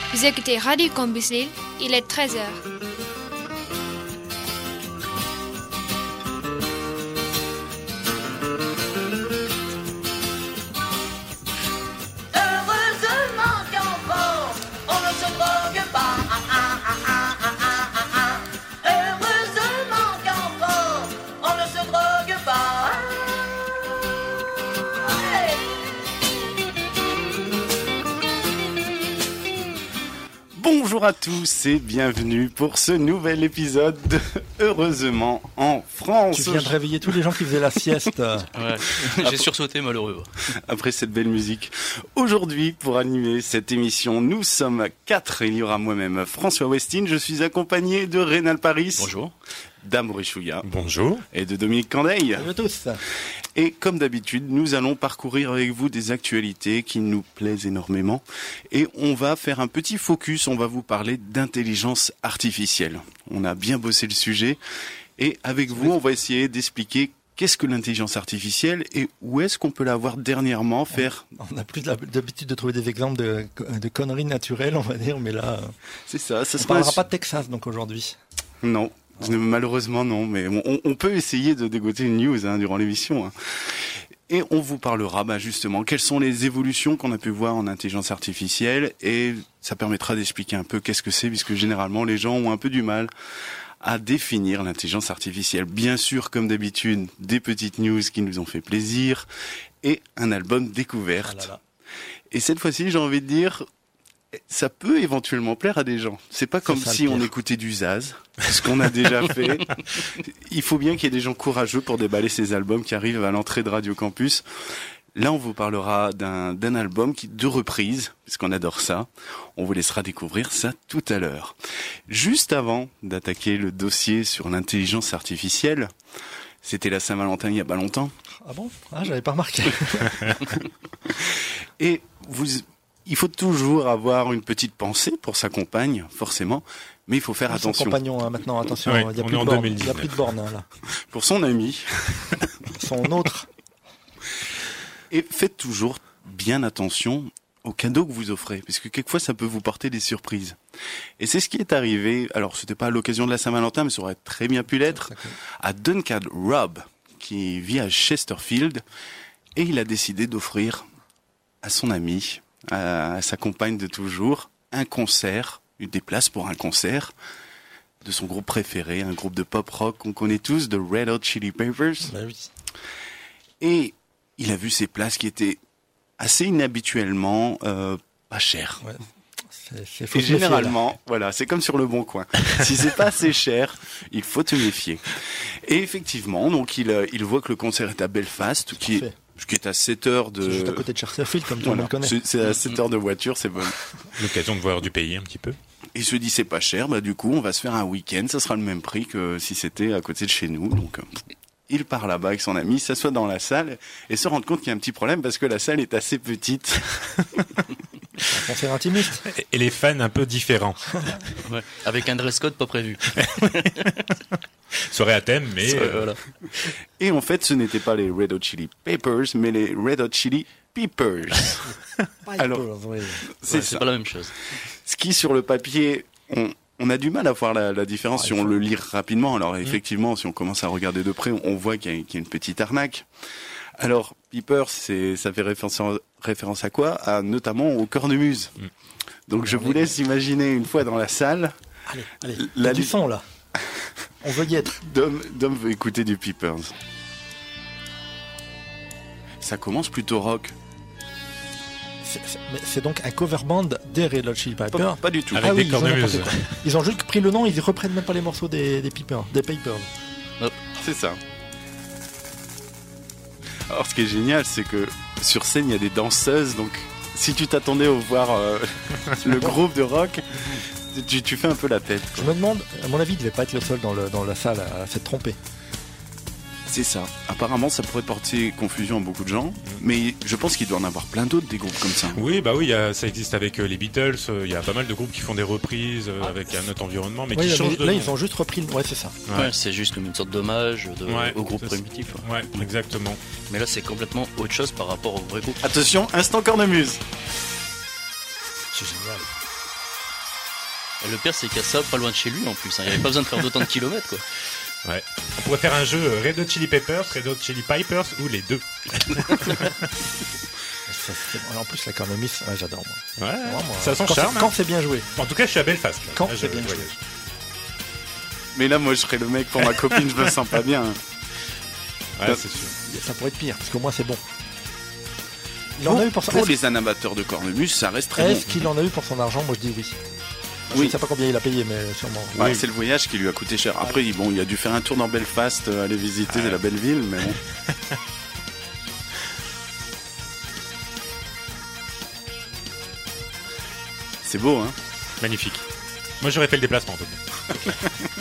Vous écoutez Radio Campus Lille, il est 13h. Heureusement qu'en France, on ne se drogue pas. Heureusement qu'en France, on ne se drogue pas. Bonjour à tous et bienvenue pour ce nouvel épisode de Heureusement en France. Tu viens de réveiller tous les gens qui faisaient la sieste. Ouais, j'ai sursauté malheureux. Après cette belle musique. Aujourd'hui, pour animer cette émission, nous sommes 4. Il y aura moi-même François Westin. Je suis accompagné de Rénal Paris. Bonjour. Dame Richouilla. Bonjour. Et de Dominique Candeille. Salut à tous. Et comme d'habitude, nous allons parcourir avec vous des actualités qui nous plaisent énormément. Et on va faire un petit focus, on va vous parler d'intelligence artificielle. On a bien bossé le sujet. Et avec vous, on va essayer d'expliquer qu'est-ce que l'intelligence artificielle et où est-ce qu'on peut la voir dernièrement faire. On a plus d'habitude de trouver des exemples de conneries naturelles, on va dire, mais là, C'est ça. Ça on sera parlera pas de Texas donc aujourd'hui. Non. Malheureusement non, mais on peut essayer de dégoter une news durant l'émission. Et on vous parlera justement quelles sont les évolutions qu'on a pu voir en intelligence artificielle et ça permettra d'expliquer un peu qu'est-ce que c'est puisque généralement les gens ont un peu du mal à définir l'intelligence artificielle. Bien sûr, comme d'habitude, des petites news qui nous ont fait plaisir et un album découverte. Ah là là. Et cette fois-ci, j'ai envie de dire, ça peut éventuellement plaire à des gens. C'est pas comme ça, si le on pire. écoutait du Zaz, ce qu'on a déjà fait. Il faut bien qu'il y ait des gens courageux pour déballer ces albums qui arrivent à l'entrée de Radio Campus. Là, on vous parlera d'un album de reprise, puisqu'on adore ça. On vous laissera découvrir ça tout à l'heure. Juste avant d'attaquer le dossier sur l'intelligence artificielle, c'était la Saint-Valentin il y a pas longtemps. Ah bon ? Ah, j'avais pas remarqué. Et il faut toujours avoir une petite pensée pour sa compagne, forcément, mais il faut faire Son attention. compagnon, hein, maintenant, attention, Ouais, il y a on plus est de en bornes. 2019. Il y a plus de bornes, hein, là. Pour son ami. Son autre. Et faites toujours bien attention aux cadeaux que vous offrez, parce que quelquefois ça peut vous porter des surprises. Et c'est ce qui est arrivé, alors c'était pas à l'occasion de la Saint-Valentin, mais ça aurait très bien pu l'être, à Duncan Robb, qui vit à Chesterfield, et il a décidé d'offrir à son ami, à sa compagne de toujours, un concert, des places pour un concert de son groupe préféré, un groupe de pop rock qu'on connaît tous, de Red Hot Chili Peppers. Bah oui. Et il a vu ces places qui étaient assez inhabituellement pas chères. Ouais. C'est Et faut se méfier, là. généralement, voilà, c'est comme sur le Bon Coin. Si c'est pas assez cher, il faut te méfier. Et effectivement, donc il voit que le concert est à Belfast, qui est à 7 heures de... C'est juste à côté de Chesterfield, comme tout le Voilà, monde connaît. c'est à 7 heures de voiture, c'est bon. L'occasion de voir du pays un petit peu. Il se dit c'est pas cher, du coup on va se faire un week-end, ça sera le même prix que si c'était à côté de chez nous. Donc il part là-bas avec son ami, s'assoit dans la salle et se rend compte qu'il y a un petit problème parce que la salle est assez petite. Un concert intimiste. Et les fans un peu différents. Ouais. Avec un dress code pas prévu. Soirée à thème, mais Voilà. Et en fait ce n'était pas les Red Hot Chili Peppers, mais les Red Hot Chili Peppers. Alors, oui. c'est Ouais, ça. pas la même chose. Ce qui sur le papier, on a du mal à voir la différence si on le lit rapidement. Alors effectivement, si on commence à regarder de près, on voit qu'il y a une petite arnaque. Alors, Piper, ça fait référence à quoi? Notamment aux cornemuses. Donc je vous laisse imaginer une fois dans la salle. Allez, La il y a du lutte. son, là. On veut y être. Dom veut écouter du Peepers. Ça commence plutôt rock. Mais c'est donc un cover band des Red Hot Chili Peppers. Pas du tout. Avec des ils ont cornemuses. n'importe quoi. Ils ont juste pris le nom, ils reprennent même pas les morceaux des Peppers, des Papers. C'est ça. Alors ce qui est génial, c'est que sur scène, il y a des danseuses, donc si tu t'attendais à voir le groupe de rock, tu fais un peu la tête. Je me demande, à mon avis, il devait pas être le seul dans la salle à s'être trompé. C'est ça. Apparemment, ça pourrait porter confusion à beaucoup de gens, mais je pense qu'il doit en avoir plein d'autres, des groupes comme ça. oui, ça existe avec les Beatles. Il y a pas mal de groupes qui font des reprises avec un autre environnement, mais Oui, qui mais changent de là, nom. ils ont juste repris le. Ouais, c'est ça. Ouais. Ouais, c'est juste comme une sorte d'hommage Ouais, au groupe c'est- primitif. Ouais. Ouais, exactement. Mais là, c'est complètement autre chose par rapport au vrai groupe. Attention, instant cornemuse. C'est génial. Et le pire, c'est qu'il y a ça pas loin de chez lui en plus. Il n'y avait pas besoin de faire d'autant de kilomètres, quoi. Ouais. On pourrait faire un jeu Red Hot Chili Peppers, Red Hot Chili Pipers ou les deux. En plus, la cornemuse, ouais, j'adore. Moi. Ouais, Vraiment, ça a son charme. Quand c'est bien joué. En tout cas, je suis à Belfast. Là. Quand Là, c'est bien joué. Mais là, moi, je serais le mec pour ma copine, je me sens pas bien. Ouais, c'est sûr. Ça pourrait être pire, parce qu'au moins c'est bon. Il en a eu pour Pour les amateurs de cornemuse, ça reste très bon. Est-ce qu'il en a eu pour son argent? Moi, je dis oui. Je Oui. ne sais pas combien il a payé, mais sûrement. Ouais, Oui. c'est le voyage qui lui a coûté cher. Après, bon, il a dû faire un tour dans Belfast, aller visiter la belle ville, mais bon. C'est beau, hein? Magnifique. Moi, j'aurais fait le déplacement, en tout cas.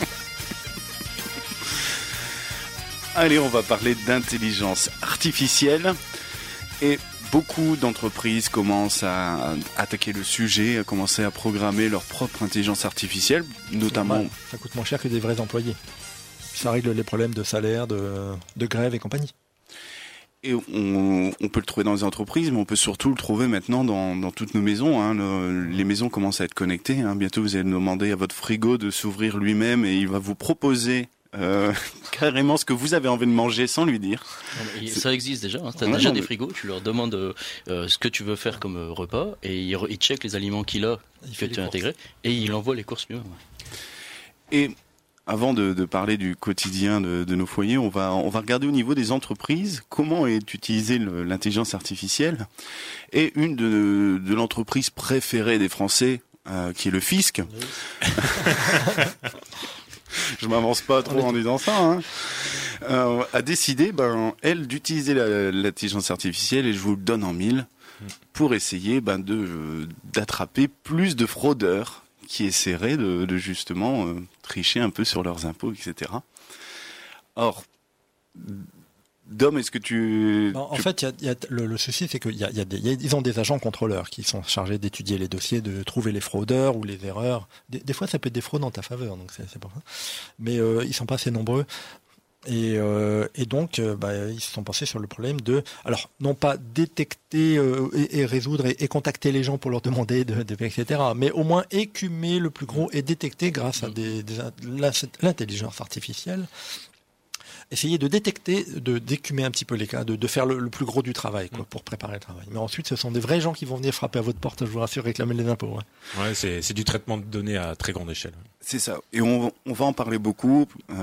Allez, on va parler d'intelligence artificielle. Et beaucoup d'entreprises commencent à attaquer le sujet, à commencer à programmer leur propre intelligence artificielle, notamment... Normal. Ça coûte moins cher que des vrais employés. Ça règle les problèmes de salaire, de grève et compagnie. Et on peut le trouver dans les entreprises, mais on peut surtout le trouver maintenant dans toutes nos maisons. Hein. Les maisons commencent à être connectées. Hein. Bientôt, vous allez demander à votre frigo de s'ouvrir lui-même et il va vous proposer carrément ce que vous avez envie de manger sans lui dire. Ça existe déjà. Hein. Tu as Ouais, déjà non, des mais- frigos, tu leur demandes ce que tu veux faire comme repas et ils checkent les aliments qu'il a, Il que fait les tu as courses. intégrés, et il envoie les courses lui-même. Et avant de parler du quotidien de nos foyers, on va regarder au niveau des entreprises comment est utilisée l'intelligence artificielle. Et une de l'entreprise préférée des Français, qui est le fisc. Je m'avance pas trop en disant ça, hein. A décidé, elle, d'utiliser l'intelligence artificielle, et je vous le donne en mille, pour essayer d'attraper plus de fraudeurs qui essaieraient de justement tricher un peu sur leurs impôts, etc. Or, Dom, est-ce que tu... En fait, le souci, c'est qu'ils ont des agents contrôleurs qui sont chargés d'étudier les dossiers, de trouver les fraudeurs ou les erreurs. Des fois, ça peut être des fraudes en ta faveur, donc c'est pas ça. Mais ils sont pas assez nombreux. Et donc, ils se sont pensés sur le problème de, alors, non pas détecter et résoudre et contacter les gens pour leur demander etc., mais au moins écumer le plus gros et détecter grâce à l'intelligence artificielle. Essayer de détecter, d'écumer un petit peu les cas, de faire le plus gros du travail, quoi, pour préparer le travail. Mais ensuite, ce sont des vrais gens qui vont venir frapper à votre porte, je vous rassure, réclamer les impôts. Ouais. Ouais, c'est du traitement de données à très grande échelle. C'est ça. Et on va en parler beaucoup,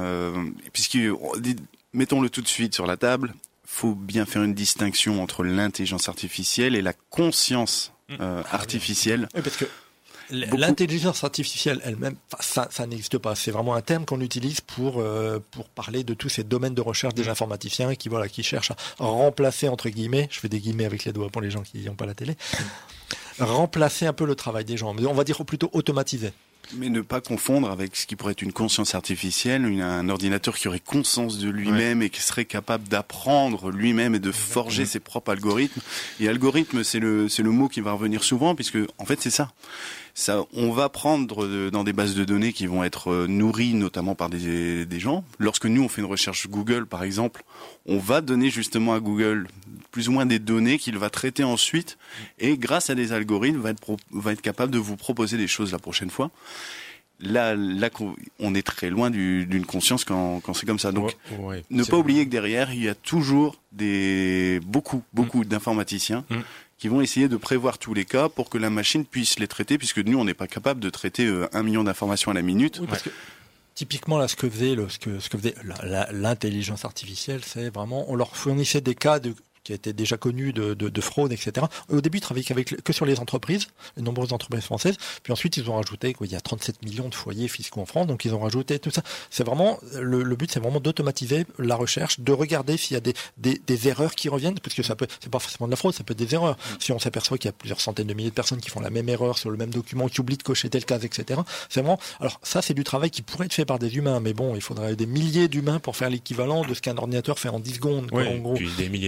mettons-le tout de suite sur la table, faut bien faire une distinction entre l'intelligence artificielle et la conscience artificielle. Oui, parce que l'intelligence artificielle elle-même, ça n'existe pas. C'est vraiment un terme qu'on utilise pour parler de tous ces domaines de recherche des informaticiens qui cherchent à remplacer, entre guillemets, je fais des guillemets avec les doigts pour les gens qui n'ont pas la télé, remplacer un peu le travail des gens. Mais on va dire plutôt automatiser. Mais ne pas confondre avec ce qui pourrait être une conscience artificielle, un ordinateur qui aurait conscience de lui-même et qui serait capable d'apprendre lui-même et de forger ses propres algorithmes. Et algorithme, c'est le mot qui va revenir souvent, puisque en fait c'est ça. On va prendre dans des bases de données qui vont être nourries notamment par des gens. Lorsque nous on fait une recherche Google par exemple, on va donner justement à Google plus ou moins des données qu'il va traiter ensuite et grâce à des algorithmes va être capable de vous proposer des choses la prochaine fois. Là, on est très loin d'une conscience quand c'est comme ça. Donc, ne pas oublier que derrière, il y a toujours beaucoup d'informaticiens qui vont essayer de prévoir tous les cas pour que la machine puisse les traiter, puisque nous, on n'est pas capable de traiter 1 million d'informations à la minute. Oui, parce que typiquement, là, ce que faisait l'intelligence artificielle, c'est vraiment, on leur fournissait des cas qui étaient déjà connus de fraude, etc. Au début, ils travaillaient que sur les entreprises, les nombreuses entreprises françaises. Puis ensuite, ils ont rajouté, il y a 37 millions de foyers fiscaux en France, donc ils ont rajouté tout ça. C'est vraiment, le but, c'est vraiment d'automatiser la recherche, de regarder s'il y a des erreurs qui reviennent, parce que c'est pas forcément de la fraude, ça peut être des erreurs. Si on s'aperçoit qu'il y a plusieurs centaines de milliers de personnes qui font la même erreur sur le même document, qui oublient de cocher telle case, etc. C'est vraiment, alors ça, c'est du travail qui pourrait être fait par des humains, mais bon, il faudrait des milliers d'humains pour faire l'équivalent de ce qu'un ordinateur fait en 10 secondes, quoi, en gros. Puis des milliers d'heures et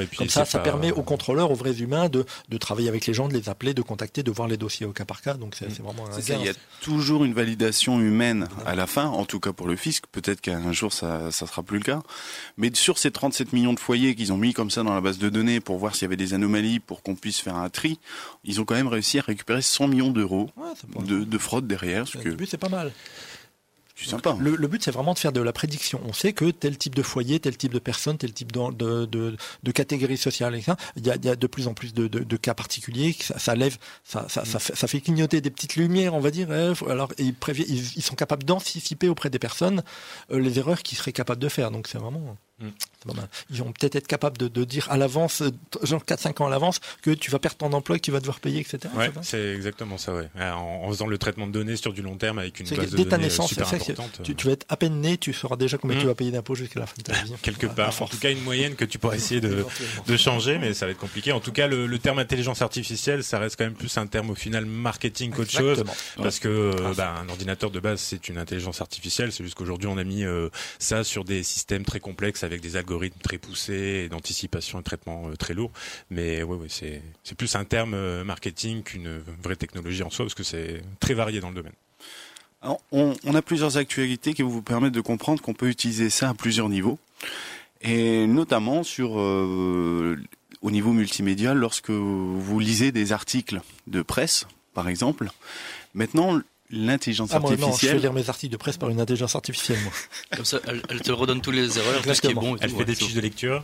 puis Comme ça permet aux contrôleurs, aux vrais humains, de travailler avec les gens, de les appeler, de contacter, de voir les dossiers au cas par cas. Donc c'est vraiment un Il y a toujours une validation humaine à la fin, en tout cas pour le fisc. Peut-être qu'un jour ça sera plus le cas. Mais sur ces 37 millions de foyers qu'ils ont mis comme ça dans la base de données pour voir s'il y avait des anomalies, pour qu'on puisse faire un tri, ils ont quand même réussi à récupérer 100 millions d'euros de fraude derrière. Le but, c'est pas mal. C'est sympa. Le but, c'est vraiment de faire de la prédiction. On sait que tel type de foyer, tel type de personne, tel type de catégorie sociale, etc. Il y a de plus en plus de cas particuliers. Ça fait clignoter des petites lumières, on va dire. Alors, ils sont capables d'anticiper auprès des personnes les erreurs qu'ils seraient capables de faire. Donc, c'est vraiment... C'est pas mal. Ils vont peut-être être capables de dire à l'avance, genre 4-5 ans à l'avance, que tu vas perdre ton emploi, que tu vas devoir payer, etc. Ouais, c'est exactement ça, ouais. En faisant le traitement de données sur du long terme avec une base de dès ta données naissance, super importante. Tu vas être à peine né, tu sauras déjà combien tu vas payer d'impôts jusqu'à la fin de ta vie. Quelque part. En tout cas, une moyenne que tu pourras essayer de changer, mais ça va être compliqué. En tout cas, le terme intelligence artificielle, ça reste quand même plus un terme au final marketing qu'autre chose. Parce que un ordinateur de base, c'est une intelligence artificielle. C'est juste qu'aujourd'hui, on a mis ça sur des systèmes très complexes avec des algorithmes très poussés et d'anticipation et de traitement très lourds. Mais c'est plus un terme marketing qu'une vraie technologie en soi, parce que c'est très varié dans le domaine. Alors, on a plusieurs actualités qui vont vous permettre de comprendre qu'on peut utiliser ça à plusieurs niveaux. Et notamment au niveau multimédia, lorsque vous lisez des articles de presse, par exemple. Maintenant, l'intelligence artificielle... Non, je fais lire mes articles de presse par une intelligence artificielle, moi. Comme ça, elle te redonne tous les erreurs, tout ce qui est bon. Elle fait des fiches de lecture.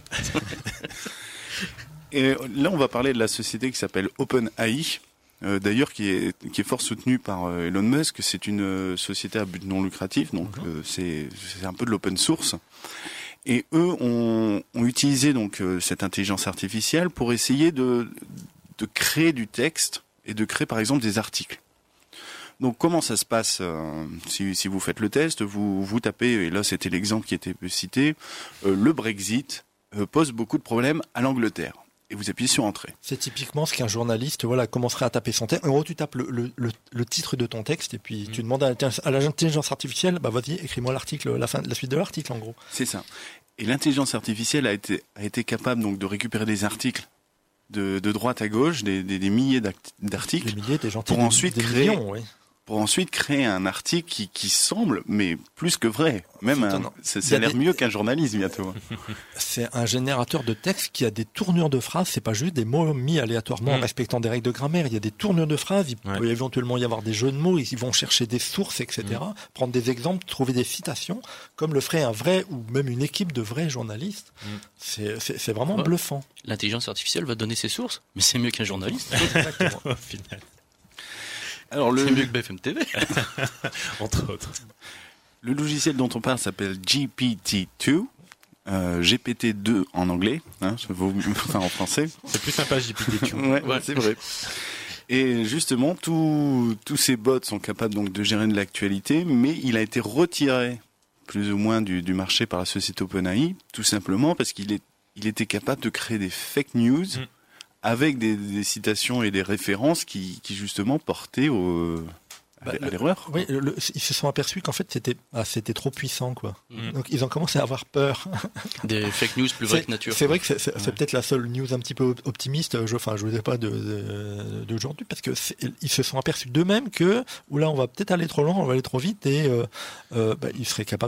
Et là, on va parler de la société qui s'appelle OpenAI, d'ailleurs qui est fort soutenue par Elon Musk. C'est une société à but non lucratif, donc c'est un peu de l'open source. Et eux ont utilisé donc cette intelligence artificielle pour essayer de créer du texte et de créer par exemple des articles. Donc comment ça se passe si vous faites le test, vous tapez, et là c'était l'exemple qui était cité, le Brexit pose beaucoup de problèmes à l'Angleterre. Et vous appuyez sur Entrée. C'est typiquement ce qu'un journaliste commencerait à taper son texte. En gros, tu tapes le titre de ton texte et puis tu demandes à l'intelligence artificielle, vas-y, écris-moi l'article, la suite de l'article en gros. C'est ça. Et l'intelligence artificielle a été capable donc de récupérer des articles de droite à gauche, des milliers d'articles, des milliers, pour ensuite créer... Millions, oui. Pour ensuite créer un article qui semble, mais plus que vrai. Même ça a l'air mieux qu'un journaliste bientôt. C'est un générateur de texte qui a des tournures de phrases. C'est pas juste des mots mis aléatoirement en respectant des règles de grammaire. Il y a des tournures de phrases. Il peut éventuellement y avoir des jeux de mots. Ils vont chercher des sources, etc. Prendre des exemples, trouver des citations, comme le ferait un vrai ou même une équipe de vrais journalistes. C'est vraiment bluffant. L'intelligence artificielle va donner ses sources, mais c'est mieux qu'un journaliste. Exactement. Au final. Alors c'est mieux que BFM TV. Entre autres. Le logiciel dont on parle s'appelle GPT-2, GPT-2 en anglais, en français. C'est plus sympa GPT-2. Ouais, c'est vrai. Et justement, tous ces bots sont capables donc de gérer de l'actualité, mais il a été retiré plus ou moins du marché par la société OpenAI, tout simplement parce qu'il était capable de créer des fake news. Avec des citations et des références qui justement portaient à l'erreur. Oui, ils se sont aperçus qu'en fait c'était trop puissant, quoi. Donc ils ont commencé à avoir peur. Des fake news plus vraies que nature. C'est vrai que c'est peut-être la seule news un petit peu optimiste. Je vous dis pas d'aujourd'hui, parce que ils se sont aperçus d'eux-mêmes que là on va peut-être aller trop loin, on va aller trop vite, et ils seraient capables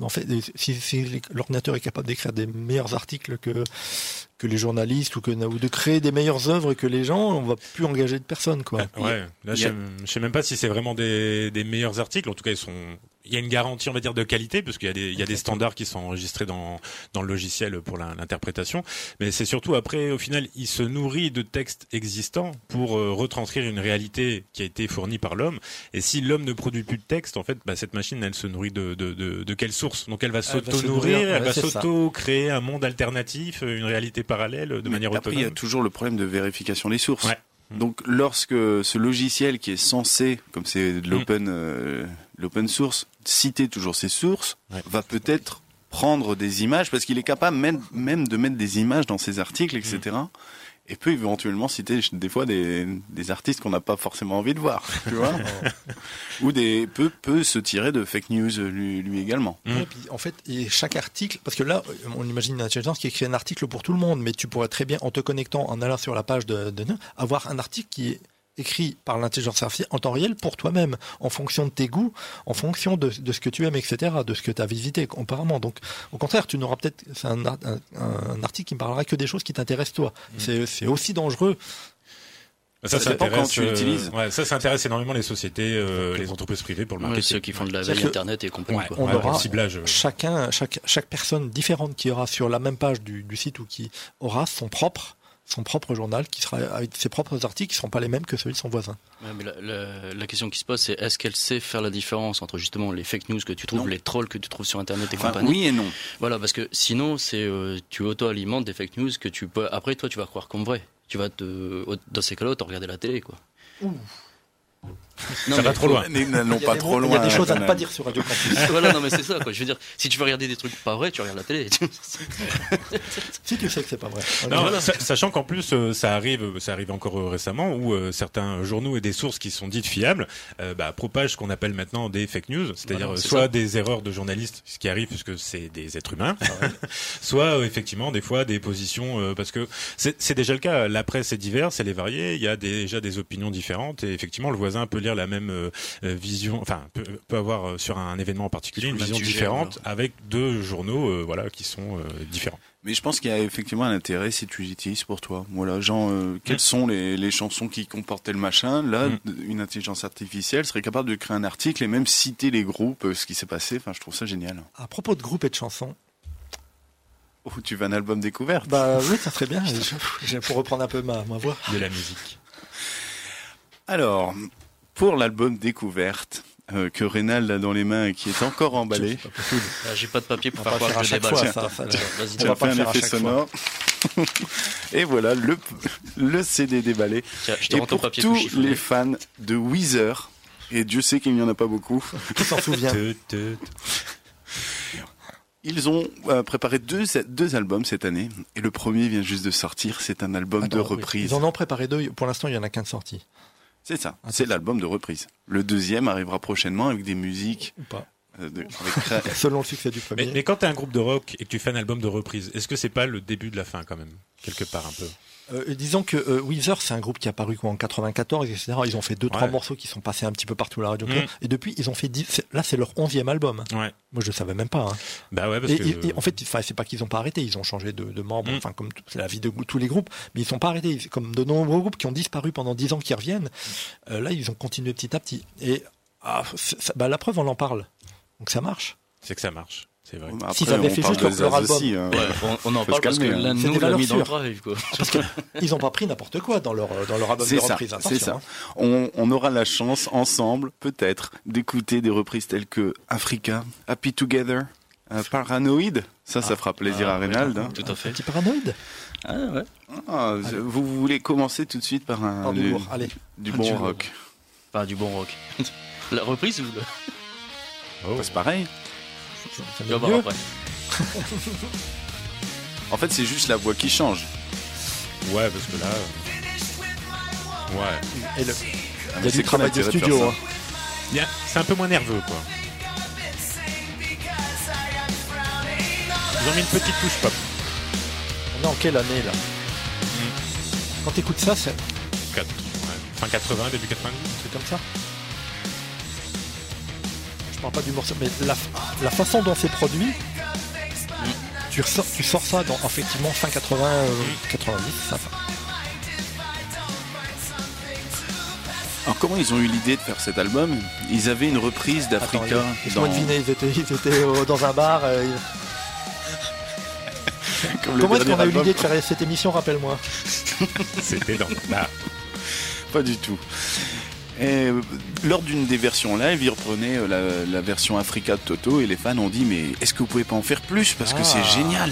si l'ordinateur est capable d'écrire des meilleurs articles que les journalistes ou de créer des meilleures œuvres que les gens, on va plus engager de personnes, quoi. Ouais. Là, je sais même pas si c'est vraiment des meilleurs articles. En tout cas, il y a une garantie, on va dire, de qualité, parce qu'il y a des standards qui sont enregistrés dans le logiciel pour l'interprétation. Mais c'est surtout après, au final, il se nourrit de textes existants pour retranscrire une réalité qui a été fournie par l'homme. Et si l'homme ne produit plus de texte, en fait, cette machine, elle se nourrit de quelle source? Donc elle va s'auto-nourrir, elle va s'auto-créer un monde alternatif, une réalité paralèle de manière autonome. Après, il y a toujours le problème de vérification des sources. Ouais. Donc lorsque ce logiciel qui est censé, comme c'est de l'open source, citer toujours ses sources, va peut-être prendre des images, parce qu'il est capable même de mettre des images dans ses articles, etc. et peut éventuellement citer des fois des artistes qu'on n'a pas forcément envie de voir, tu vois. Ou peut se tirer de fake news lui également. Et puis, en fait, et chaque article, parce que là, on imagine une intelligence qui écrit un article pour tout le monde, mais tu pourrais très bien, en te connectant, en allant sur la page de avoir un article qui est écrit par l'intelligence artificielle en temps réel pour toi-même, en fonction de tes goûts, en fonction de ce que tu aimes, etc., de ce que tu as visité auparavant. Donc, au contraire, tu n'auras peut-être un article qui ne parlera que des choses qui t'intéressent toi. C'est aussi dangereux. Ça dépend quand tu l'utilises. Ça intéresse énormément les sociétés, les entreprises privées pour le marketing. Ceux qui font de la veille internet et compagnie. On aura le ciblage. Chaque personne différente qui aura sur la même page du site ou qui aura son propre journal qui sera avec ses propres articles qui ne seront pas les mêmes que celui de son voisin. Ouais, mais la question qui se pose, c'est est-ce qu'elle sait faire la différence entre justement les fake news que tu trouves, les trolls que tu trouves sur Internet et compagnie? Oui et non. Voilà, parce que sinon, tu auto-alimentes des fake news que tu peux. Après, toi, tu vas croire comme vrai. Tu vas dans ces cas-là, regarder la télé, quoi. Non, ça va trop loin. N'allons pas trop loin. Il y a des choses à ne pas dire sur Radio Campus. Voilà, non, mais c'est ça, quoi. Je veux dire, si tu veux regarder des trucs pas vrais, tu regardes la télé. Si tu sais que c'est pas vrai. Non, voilà. Sachant qu'en plus, ça arrive encore récemment, où certains journaux et des sources qui sont dites fiables, propagent ce qu'on appelle maintenant des fake news, c'est-à-dire soit des erreurs de journalistes, ce qui arrive puisque c'est des êtres humains, soit effectivement des fois des positions, parce que c'est déjà le cas. La presse est diverse, elle est variée, il y a déjà des opinions différentes, et effectivement le voisin peut lire la même vision, enfin peut avoir sur un événement en particulier une vision différente avec deux journaux qui sont différents. Mais je pense qu'il y a effectivement un intérêt si tu l'utilises pour toi. Voilà, genre, quelles sont les chansons qui comportaient le machin? Là, une intelligence artificielle serait capable de créer un article et même citer les groupes, ce qui s'est passé. Enfin, je trouve ça génial. À propos de groupes et de chansons. Oh, tu veux un album découverte? Bah oui, ça serait bien. Pour reprendre un peu ma voix. De la musique. Alors, pour l'album découverte, que Rénal a dans les mains et qui est encore emballé. J'ai pas de papier pour faire croire que je déballe. Vas-y, tu vas faire un effet sonore. Et voilà, le CD déballé. Tiens, je te et rends ton pour papier tous les fans de Weezer, et Dieu sait qu'il n'y en a pas beaucoup. Qui s'en souvient? Ils ont préparé deux albums cette année, et le premier vient juste de sortir. C'est un album de reprise. Ils en ont préparé deux. Pour l'instant, il y en a qu'un de sorti. C'est ça, c'est l'album de reprise. Le deuxième arrivera prochainement avec des musiques. Ou pas. Selon le succès du premier. Mais quand t'es un groupe de rock et que tu fais un album de reprise, est-ce que c'est pas le début de la fin quand même? Quelque part un peu. Disons que Weezer, c'est un groupe qui est apparu en 94, etc. Ils ont fait 2-3 morceaux qui sont passés un petit peu partout à la radio. Et depuis, ils ont fait 10. Là, c'est leur 11e album. Ouais. Moi, je savais même pas. Hein. Bah ouais, parce que... et en fait, c'est pas qu'ils ont pas arrêté. Ils ont changé de membres. Enfin, comme c'est la vie de tous les groupes. Mais ils sont pas arrêtés. Comme de nombreux groupes qui ont disparu pendant 10 ans qui reviennent. Là, ils ont continué petit à petit. Et la preuve, on en parle. Donc ça marche. C'est que ça marche. C'est vrai. Après, s'ils avaient fait juste leur album. Aussi, hein. On en parle parce que l'un de nous l'a mis dans le drive, quoi. Parce qu'ils n'ont pas pris n'importe quoi dans leur album de reprise. C'est ça. On aura la chance, ensemble, peut-être, d'écouter des reprises telles que Africa, Happy Together, Paranoid. Ça fera plaisir à Reynald. Ouais, tout à fait. Un petit Paranoid. Ah ouais. Vous voulez commencer tout de suite par du bon rock. Pas du bon rock. La reprise ou c'est pareil. On va voir après. En fait, c'est juste la voix qui change. Ouais, parce que là... Ouais. Et il y a du travail de studio. Hein. C'est un peu moins nerveux, quoi. Ils ont mis une petite touche pop. On est en quelle année, là? Quand t'écoutes ça, c'est... Fin 80, début 90. C'est comme ça. Je parle pas du morceau, mais la façon dont c'est produit, tu sors ça dans effectivement fin 80, 90, ça va. Alors comment ils ont eu l'idée de faire cet album? Ils avaient une reprise d'Africa. Laisse-moi deviner, ils étaient dans un bar. Comment est-ce qu'on a eu l'idée de faire cette émission, rappelle-moi? C'était dans le bar. Pas du tout. Et lors d'une des versions live, ils reprenaient la version Africa de Toto et les fans ont dit mais est-ce que vous pouvez pas en faire plus parce que c'est génial.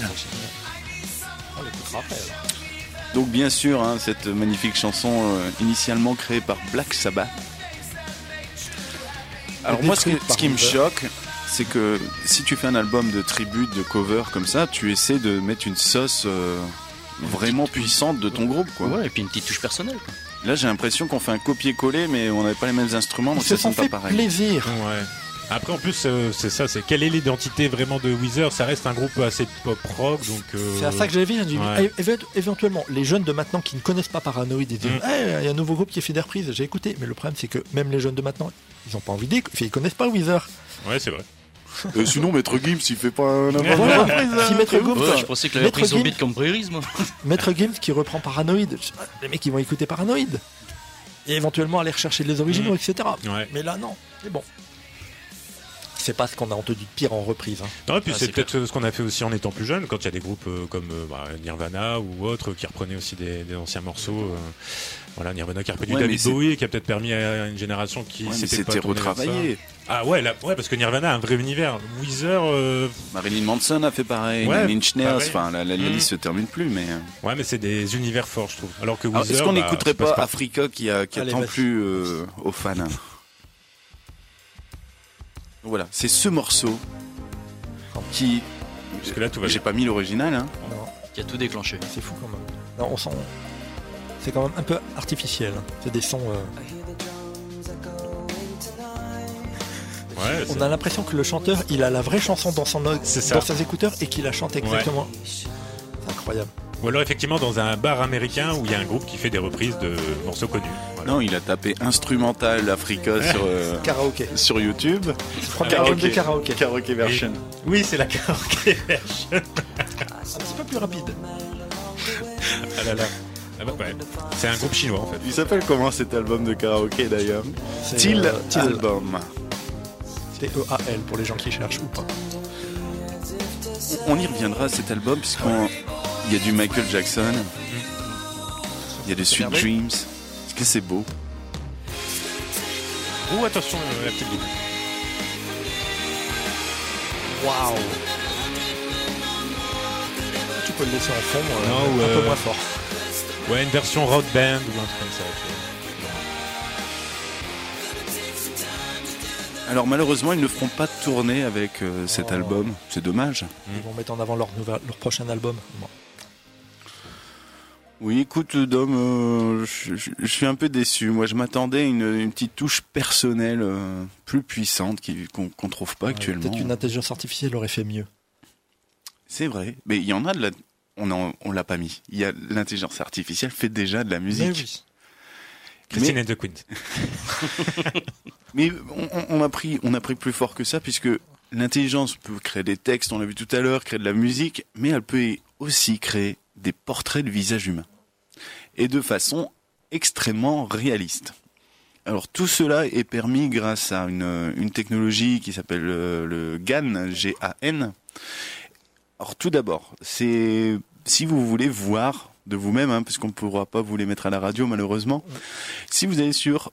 Donc bien sûr, cette magnifique chanson initialement créée par Black Sabbath. Alors moi, ce qui me choque, c'est que si tu fais un album de tribute, de cover comme ça, tu essaies de mettre une sauce vraiment puissante de ton groupe, quoi. Ouais, et puis une petite touche personnelle. Quoi. Là, j'ai l'impression qu'on fait un copier-coller, mais on n'avait pas les mêmes instruments, donc Ils se ça sont sonne pas fait pareil. plaisir. Ouais. Après, en plus, c'est ça, c'est quelle est l'identité vraiment de Weezer? Ça reste un groupe assez pop-rock, donc... C'est à ça que j'avais vu. J'ai dit, Ouais. éventuellement, les jeunes de maintenant qui ne connaissent pas Paranoid, ils disent, il y a un nouveau groupe qui fait des reprises. J'ai écouté, mais le problème, c'est que même les jeunes de maintenant, ils n'ont pas envie d'écouter, ils connaissent pas Weezer. Ouais, c'est vrai. Sinon, Maître Gims, il fait pas un Voilà. Si Maître Gims, Ouais, je pensais que la Maître reprise Gims- zombie de Cambrieris, moi. Maître Gims qui reprend Paranoid, je sais pas, les mecs, ils vont écouter Paranoid. Et éventuellement aller rechercher les originaux, etc. Ouais. Mais là, non. Mais bon. C'est pas ce qu'on a entendu de pire en reprise. Hein. Non, et puis Ah, c'est c'est peut-être ce qu'on a fait aussi en étant plus jeune, quand il y a des groupes comme Nirvana ou autres qui reprenaient aussi des anciens morceaux. Voilà, Nirvana qui a repris du Ouais, David mais c'est- Bowie, qui a peut-être permis à une génération qui Ouais, mais s'était pas c'était tournée vers retravaillé. ça. Ah ouais, ouais, parce que Nirvana a un vrai univers. Weezer, Marilyn Manson a fait pareil, Ouais, Nine Inch Nails, pareil. enfin, la liste se termine plus, mais... ouais, mais c'est des univers forts, je trouve. Alors que Alors, Weezer, est-ce qu'on bah, n'écouterait tu passes pas par- Africa qui a Allez, tant vas-y. plu aux fans? Voilà, c'est ce morceau qui... Parce que là, tout va J'ai bien. pas mis l'original, hein. Non, Qui a tout déclenché. c'est fou quand même. Non, on sent. C'est quand même un peu artificiel. hein. C'est des sons. Ouais, On a l'impression que le chanteur, il a la vraie chanson dans C'est ça. dans ses écouteurs et qu'il la chante exactement. C'est incroyable. Ou alors effectivement dans un bar américain où il y a un groupe qui fait des reprises de morceaux connus. Voilà. Non, il a tapé instrumental Africa Karaoké. sur YouTube. Premier album de karaoké. Karaoke version. Oui, c'est la karaoké version. Un petit peu plus rapide. Ah là là. Ah bah, ouais. C'est un groupe chinois en fait. Il s'appelle comment cet album de karaoké d'ailleurs? C'est, Till Till. Album. T-E-A-L pour les gens qui cherchent ou pas. On y reviendra à cet album puisqu'il y a du Michael Jackson, il y a des Sweet Regardez. Dreams. Est-ce que c'est beau? Oh attention la petite guitare. Waouh. Tu peux le laisser en fond, Non, un peu moins fort. Ouais, une version rock band ou un truc comme ça. Tu vois. Alors malheureusement, ils ne feront pas de tournée avec cet album. C'est dommage. Ils vont mettre en avant leur prochain album. Bon. Oui, écoute, Dom, je suis un peu déçu. Moi, je m'attendais à une petite touche personnelle plus puissante qu'on trouve pas actuellement. Peut-être qu'une intelligence artificielle aurait fait mieux. C'est vrai, mais il y en a de la... On l'a pas mis. Il y a l'intelligence artificielle fait déjà de la musique. Mais oui. Christine and the Queens. Mais on a pris plus fort que ça, puisque l'intelligence peut créer des textes, on l'a vu tout à l'heure, créer de la musique, mais elle peut aussi créer des portraits de visages humains. Et de façon extrêmement réaliste. Alors tout cela est permis grâce à une technologie qui s'appelle le GAN, G-A-N. Alors tout d'abord, c'est si vous voulez voir de vous-même, hein, parce qu'on ne pourra pas vous les mettre à la radio malheureusement, si vous allez sur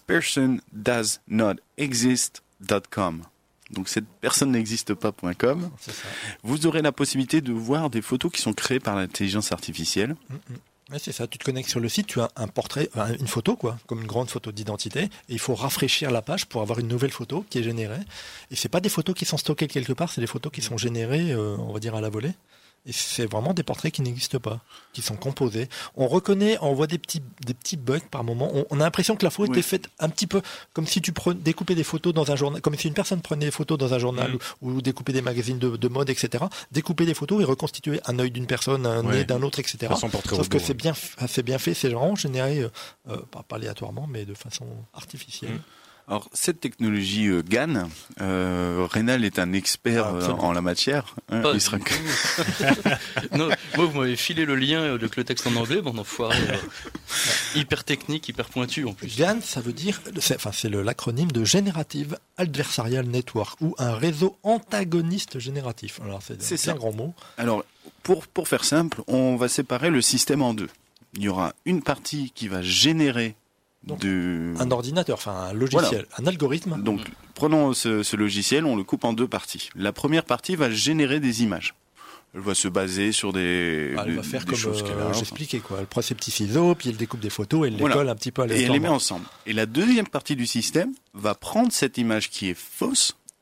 thispersondoesnotexist.com, donc cette personne n'existe pas.com, C'est ça. vous aurez la possibilité de voir des photos qui sont créées par l'intelligence artificielle. Ouais, c'est ça. Tu te connectes sur le site, tu as un portrait, une photo, quoi, comme une grande photo d'identité, et il faut rafraîchir la page pour avoir une nouvelle photo qui est générée. Et c'est pas des photos qui sont stockées quelque part, c'est des photos qui sont générées, on va dire à la volée. Et c'est vraiment des portraits qui n'existent pas, qui sont composés. On reconnaît, on voit des petits bugs par moment. On a l'impression que la photo Oui. était faite un petit peu comme si tu découpais des photos dans un journal, comme si une personne prenait des photos dans un journal ou découpait des magazines de mode, etc. Découper des photos et reconstituer un œil d'une personne, un nez d'un autre, etc. Façon portrait Sauf que robot, c'est bien fait, c'est vraiment généré, pas aléatoirement, mais de façon artificielle. Alors cette technologie GAN, Rénal est un expert Absolument. en la matière. Hein, Pas il du sera tout. Non, moi vous m'avez filé le lien avec le texte en anglais, bon enfoiré. Hyper technique, hyper pointu en plus. GAN, ça veut dire, c'est l'acronyme de Generative Adversarial Network, ou un réseau antagoniste génératif. Alors c'est ça. un grand mot. Alors, pour faire simple, on va séparer le système en deux. Il y aura une partie qui va générer Donc, de... Un ordinateur, enfin un logiciel, un algorithme. Donc, prenons ce logiciel, on le coupe en deux parties. La première partie va générer des images. Elle va se baser sur Elle va faire des comme choses qu'elle a. j'expliquais, quoi. Elle prend ses petits ciseaux, puis elle découpe des photos et elle les Voilà. colle un petit peu à Et elle les met ensemble. Et la deuxième partie du système va prendre cette image qui est fausse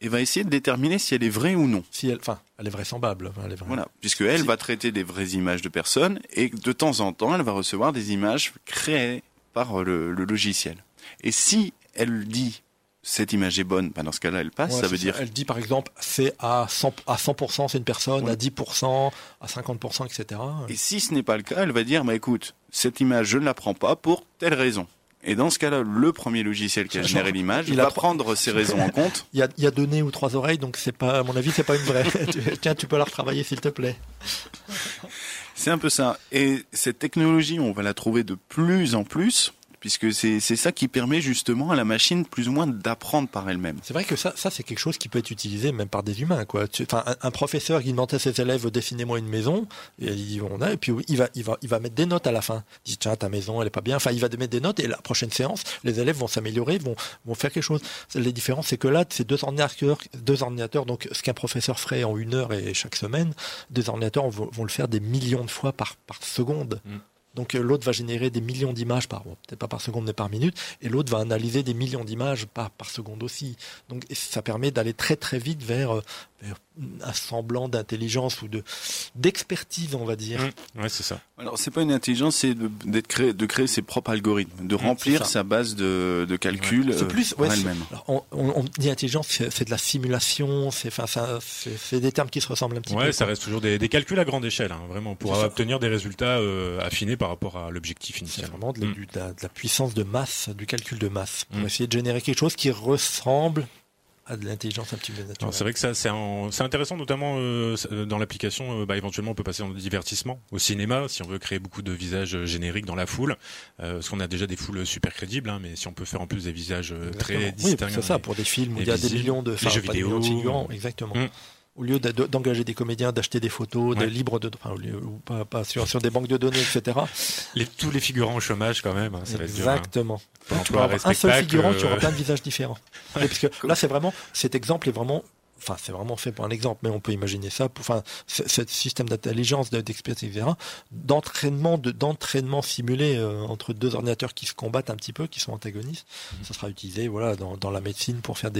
et va essayer de déterminer si elle est vraie ou non. Si elle est vraisemblable. Elle est vraie. Voilà, puisque elle va traiter des vraies images de personnes et de temps en temps, elle va recevoir des images créées par le logiciel. Et si elle dit cette image est bonne, dans ce cas-là, elle passe. Ça veut dire. Elle dit par exemple, c'est à 100%, c'est une personne, à 10%, à 50%, etc. Et si ce n'est pas le cas, elle va dire, écoute, cette image, je ne la prends pas pour telle raison. Et dans ce cas-là, le premier logiciel qui a généré l'image va prendre ces raisons en compte. Il y a 2 nez ou 3 oreilles, donc c'est pas, à mon avis, c'est pas une vraie. Tiens, tu peux la retravailler, s'il te plaît. C'est un peu ça. Et cette technologie, on va la trouver de plus en plus, puisque c'est ça qui permet justement à la machine plus ou moins d'apprendre par elle-même. C'est vrai que ça c'est quelque chose qui peut être utilisé même par des humains, quoi. Un professeur qui demandait à ses élèves, dessinez-moi une maison, et puis il va mettre des notes à la fin. Il dit, tiens, ta maison, elle est pas bien. Enfin, il va mettre des notes, et la prochaine séance, les élèves vont s'améliorer, vont faire quelque chose. Les différences, c'est que là, c'est deux ordinateurs, donc ce qu'un professeur ferait en 1 heure et chaque semaine, 2 ordinateurs vont le faire des millions de fois par seconde. Donc l'autre va générer des millions d'images peut-être pas par seconde mais par minute, et l'autre va analyser des millions d'images par seconde aussi. Donc ça permet d'aller très très vite vers un semblant d'intelligence ou d'expertise, on va dire. Ouais, c'est ça. Alors c'est pas une intelligence, c'est de créer ses propres algorithmes, de remplir sa base de calcul par elle-même. On dit intelligence, c'est de la simulation, c'est des termes qui se ressemblent un petit peu. Ouais, ça reste toujours des calculs à grande échelle, vraiment, pour obtenir des résultats affinés par rapport à l'objectif initial. C'est vraiment de la puissance de masse, du calcul de masse, pour essayer de générer quelque chose qui ressemble à de l'intelligence un petit peu naturelle. C'est vrai que ça, c'est intéressant, notamment dans l'application. Éventuellement, on peut passer en divertissement, au cinéma, si on veut créer beaucoup de visages génériques dans la foule, parce qu'on a déjà des foules super crédibles, mais si on peut faire en plus des visages très distincts. Oui, c'est ça, pour des films où il y a des millions de figurants, exactement. Au lieu d'engager des comédiens, d'acheter des photos, des libres de, pas sur des banques de données, etc. Tous les figurants au chômage, quand même, ça va être dur. Exactement. Tu vas avoir un seul figurant, tu auras plein de visages différents. Parce que là, cet exemple est vraiment, c'est vraiment fait pour un exemple, mais on peut imaginer ça ce système d'intelligence, d'expertise, etc., d'entraînement simulé entre 2 ordinateurs qui se combattent un petit peu, qui sont antagonistes. Ça sera utilisé, dans la médecine pour faire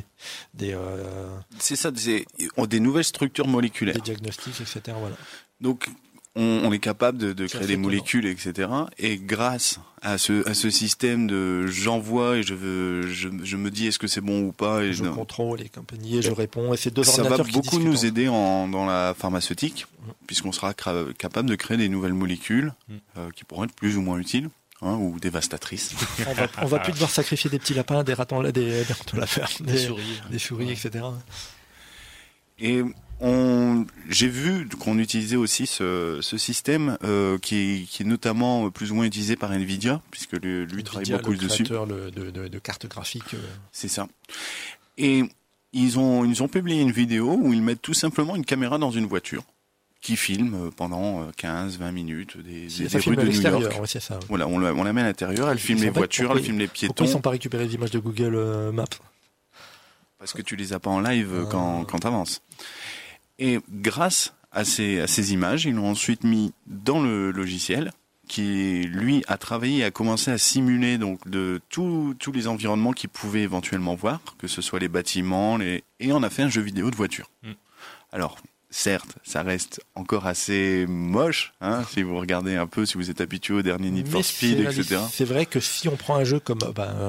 c'est ça, des nouvelles structures moléculaires. Des diagnostics, etc., voilà. Donc, on est capable de créer des molécules, etc. Et grâce à ce système de j'envoie et je me dis est-ce que c'est bon ou pas, et je contrôle les compagnies et je réponds, et c'est 2 ordinateurs qui ça va beaucoup nous aider dans la pharmaceutique, puisqu'on sera capable de créer des nouvelles molécules qui pourront être plus ou moins utiles. Ou dévastatrices. On va plus devoir sacrifier des petits lapins, des ratons des souris, etc. Et j'ai vu qu'on utilisait aussi ce système qui est notamment plus ou moins utilisé par Nvidia, puisque lui travaille beaucoup dessus. De cartes graphiques. C'est ça. Et ils ont publié une vidéo où ils mettent tout simplement une caméra dans une voiture qui filme pendant 15-20 minutes des rues de New York. Ouais, c'est ça, ouais. Voilà, on la met à l'intérieur, elle filme les voitures, elle filme les piétons. Pourquoi ils n'ont pas récupéré les images de Google Maps ? Parce que tu les as pas en live quand t'avances. Et grâce à ces images, ils l'ont ensuite mis dans le logiciel qui, lui, a travaillé et a commencé à simuler donc de tous les environnements qu'il pouvait éventuellement voir, que ce soit les bâtiments, et on a fait un jeu vidéo de voiture. Alors, certes, ça reste encore assez moche, si vous regardez un peu, si vous êtes habitué au dernier Need for Speed, etc. C'est vrai que si on prend un jeu comme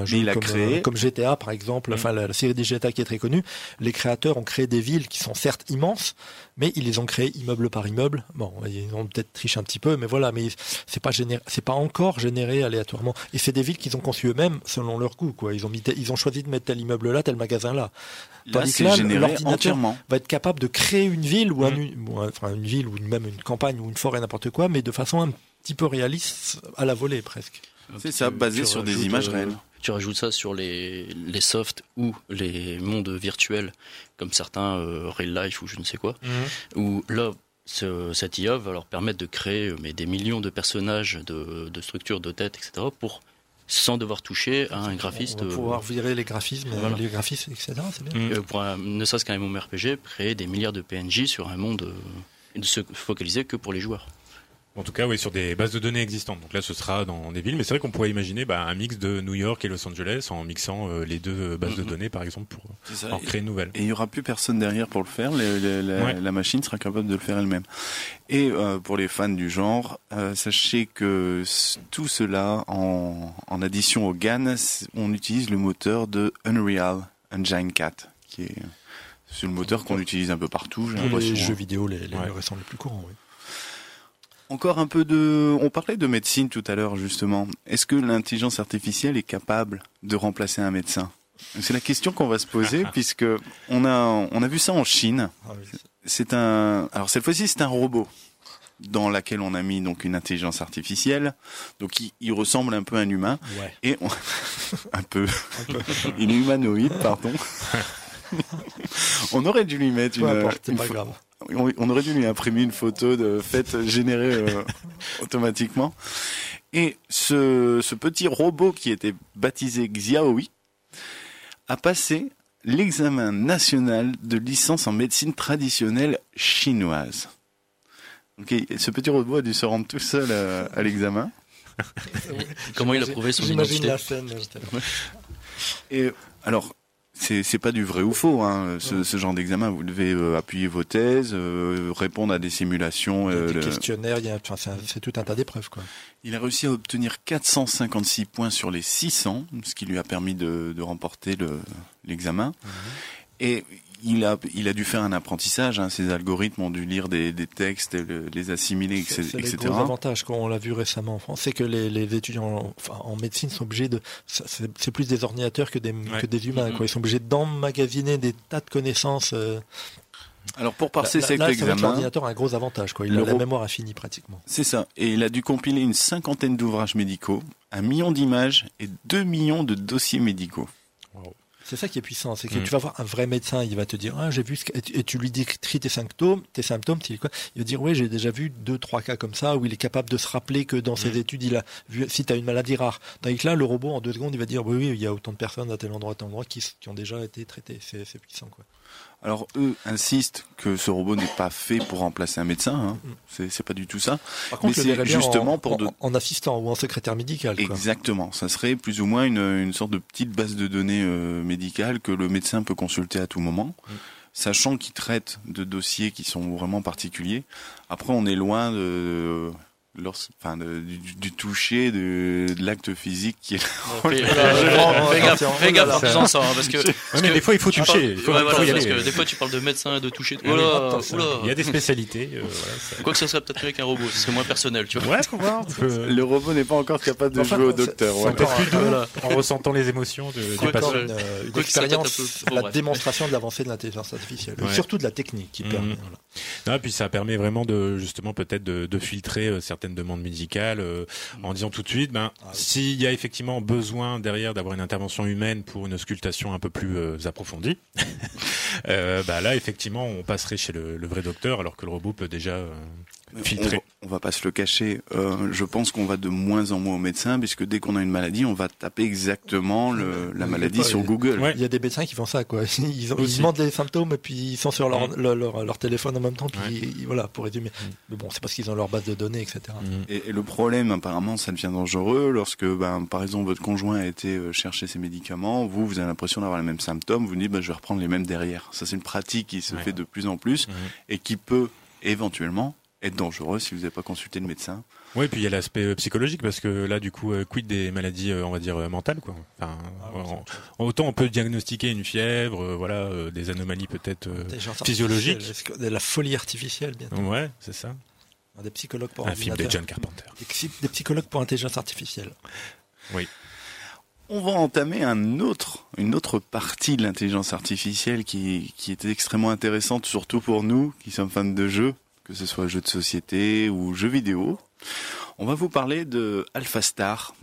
GTA, par exemple, la série des GTA qui est très connue, les créateurs ont créé des villes qui sont certes immenses, mais ils les ont créées immeuble par immeuble. Bon, ils ont peut-être triché un petit peu, mais voilà, mais c'est pas encore généré aléatoirement. Et c'est des villes qu'ils ont conçues eux-mêmes selon leur goût, quoi. Ils ont choisi de mettre tel immeuble là, tel magasin là. Tandis que là, l'ordinateur va être capable de créer une ville ou une ville ou même une campagne ou une forêt, n'importe quoi, mais de façon un petit peu réaliste, à la volée presque. C'est ça, basé sur des images réelles. Tu rajoutes ça sur les softs ou les mondes virtuels, comme certains Real Life ou je ne sais quoi, où là, cette IA va leur permettre de créer des millions de personnages, de structures, de têtes, etc., sans devoir toucher à un graphiste. On va pouvoir virer les graphismes, etc. C'est bien. Pour ne serait-ce qu'un MMORPG, créer des milliards de PNJ sur un monde et de se focaliser que pour les joueurs. En tout cas, oui, sur des bases de données existantes. Donc là, ce sera dans des villes. Mais c'est vrai qu'on pourrait imaginer un mix de New York et Los Angeles en mixant les deux bases de données, par exemple, pour en créer une nouvelle. Et il n'y aura plus personne derrière pour le faire. La machine sera capable de le faire elle-même. Et pour les fans du genre, sachez que tout cela, en addition au GAN, on utilise le moteur de Unreal Engine 4, qui est le moteur qu'on utilise un peu partout. J'ai l'impression. Les jeux vidéo, les récents les plus courants, oui. Encore un peu on parlait de médecine tout à l'heure, justement. Est-ce que l'intelligence artificielle est capable de remplacer un médecin? C'est la question qu'on va se poser, puisque on a vu ça en Chine. Alors cette fois-ci, c'est un robot dans laquelle on a mis donc une intelligence artificielle. Donc il ressemble un peu à un humain. Ouais. Et un peu. Il est humanoïde, pardon. On aurait dû lui mettre c'est pas grave. On aurait dû lui imprimer une photo faite générée automatiquement. Et ce petit robot qui était baptisé Xiaoyi a passé l'examen national de licence en médecine traditionnelle chinoise. Donc, ce petit robot a dû se rendre tout seul à l'examen. Comment il a prouvé son identité? J'imagine la scène. Et alors, c'est pas du vrai ou faux, hein, ce genre d'examen. Vous devez appuyer vos thèses, répondre à des simulations. Des questionnaires, c'est tout un tas d'épreuves, quoi. Il a réussi à obtenir 456 points sur les 600, ce qui lui a permis de remporter l'examen. Mmh. Et il a dû faire un apprentissage. Hein, ses algorithmes ont dû lire des textes, les assimiler, etc. C'est le gros avantage, quand on l'a vu récemment en France, c'est que les étudiants en médecine sont obligés c'est plus des ordinateurs que des humains. Quoi. Ils sont obligés d'emmagasiner des tas de connaissances. Alors pour passer cet examen, l'ordinateur a un gros avantage. Quoi. Il a la mémoire infinie pratiquement. C'est ça. Et il a dû compiler une 50aine d'ouvrages médicaux, 1 million d'images et 2 millions de dossiers médicaux. Wow. C'est ça qui est puissant, c'est que tu vas voir un vrai médecin, il va te dire j'ai vu et tu lui décris tes symptômes, il va dire j'ai déjà vu 2-3 cas comme ça où il est capable de se rappeler que dans ses études il a vu si tu as une maladie rare. Tandis que là le robot en 2 secondes il va dire oui il y a autant de personnes à tel endroit qui ont déjà été traitées, c'est puissant quoi. Alors eux insistent que ce robot n'est pas fait pour remplacer un médecin, hein. C'est pas du tout ça. Par contre, mais c'est justement en assistant ou en secrétaire médical. Quoi. Exactement, ça serait plus ou moins une sorte de petite base de données médicale que le médecin peut consulter à tout moment, sachant qu'il traite de dossiers qui sont vraiment particuliers. Après, on est loin du toucher, de l'acte physique qui est fais gaffe en faisant ça, parce que des fois il faut toucher. Parce que des fois tu parles de médecin, de toucher. Il y a des spécialités. Quoi que ce serait peut-être mieux qu'un robot, ce serait moins personnel, tu vois. Ouais, le robot n'est pas encore capable de jouer au docteur. C'est peut-être plus doux en ressentant les émotions du patient. Une expérience, la démonstration de l'avancée de l'intelligence artificielle, surtout de la technique qui permet. Non, puis ça permet vraiment justement peut-être de filtrer certaines demandes médicales en disant tout de suite s'il y a effectivement besoin derrière d'avoir une intervention humaine pour une auscultation un peu plus approfondie là effectivement on passerait chez le vrai docteur alors que le robot peut déjà filtrer. On va pas se le cacher, je pense qu'on va de moins en moins au médecin puisque dès qu'on a une maladie on va taper exactement la maladie sur Google. Il y a des médecins qui font ça quoi. Ils demandent les symptômes et puis ils sont sur leur téléphone en même temps puis voilà pour résumer. Mais bon c'est parce qu'ils ont leur base de données etc. Et le problème apparemment ça devient dangereux lorsque par exemple votre conjoint a été chercher ses médicaments, vous avez l'impression d'avoir les mêmes symptômes, vous dites je vais reprendre les mêmes derrière. Ça c'est une pratique qui se fait de plus en plus et qui peut éventuellement être dangereux si vous n'avez pas consulté le médecin. Oui, puis il y a l'aspect psychologique parce que là, du coup, quid des maladies, on va dire mentales, quoi. Enfin, autant on peut diagnostiquer une fièvre, des anomalies peut-être physiologiques. La folie artificielle, bientôt. Ouais, c'est ça. Des psychologues pour un film de John Carpenter. Des psychologues pour intelligence artificielle. Oui. On va entamer une autre partie de l'intelligence artificielle qui est extrêmement intéressante, surtout pour nous qui sommes fans de jeux, que ce soit jeux de société ou jeux vidéo. On va vous parler de AlphaStar,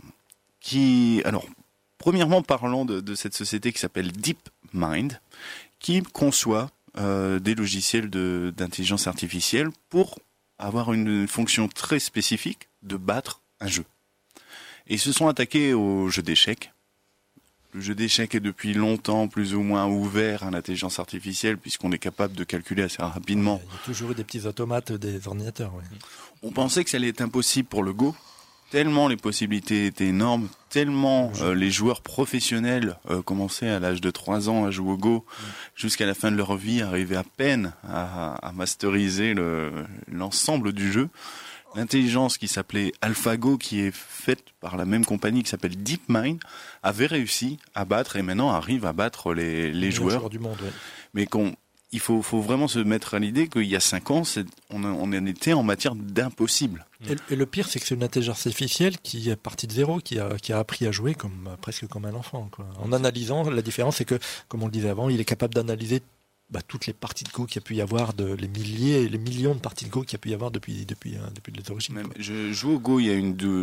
premièrement parlons de cette société qui s'appelle DeepMind, qui conçoit des logiciels d'intelligence artificielle pour avoir une fonction très spécifique de battre un jeu. Et ils se sont attaqués aux jeux d'échecs, Le jeu d'échecs est depuis longtemps plus ou moins ouvert à l'intelligence artificielle puisqu'on est capable de calculer assez rapidement. Il y a toujours eu des petits automates des ordinateurs. Ouais. On pensait que ça allait être impossible pour le Go, tellement les possibilités étaient énormes, tellement les joueurs professionnels commençaient à l'âge de 3 ans à jouer au Go, jusqu'à la fin de leur vie, arrivaient à peine à masteriser l'ensemble du jeu. L'intelligence qui s'appelait AlphaGo, qui est faite par la même compagnie qui s'appelle DeepMind, avait réussi à battre et maintenant arrive à battre les joueurs du monde. Ouais. Mais il faut vraiment se mettre à l'idée qu'il y a 5 ans, on en était en matière d'impossible. Et le pire, c'est que c'est une intelligence artificielle qui est partie de zéro, qui a appris à jouer presque comme un enfant. Quoi. En analysant, la différence, c'est que, comme on le disait avant, il est capable d'analyser toutes les parties de Go qu'il y a pu y avoir, les milliers et les millions de parties de Go qu'il y a pu y avoir depuis les origines. Même, je joue au Go il y a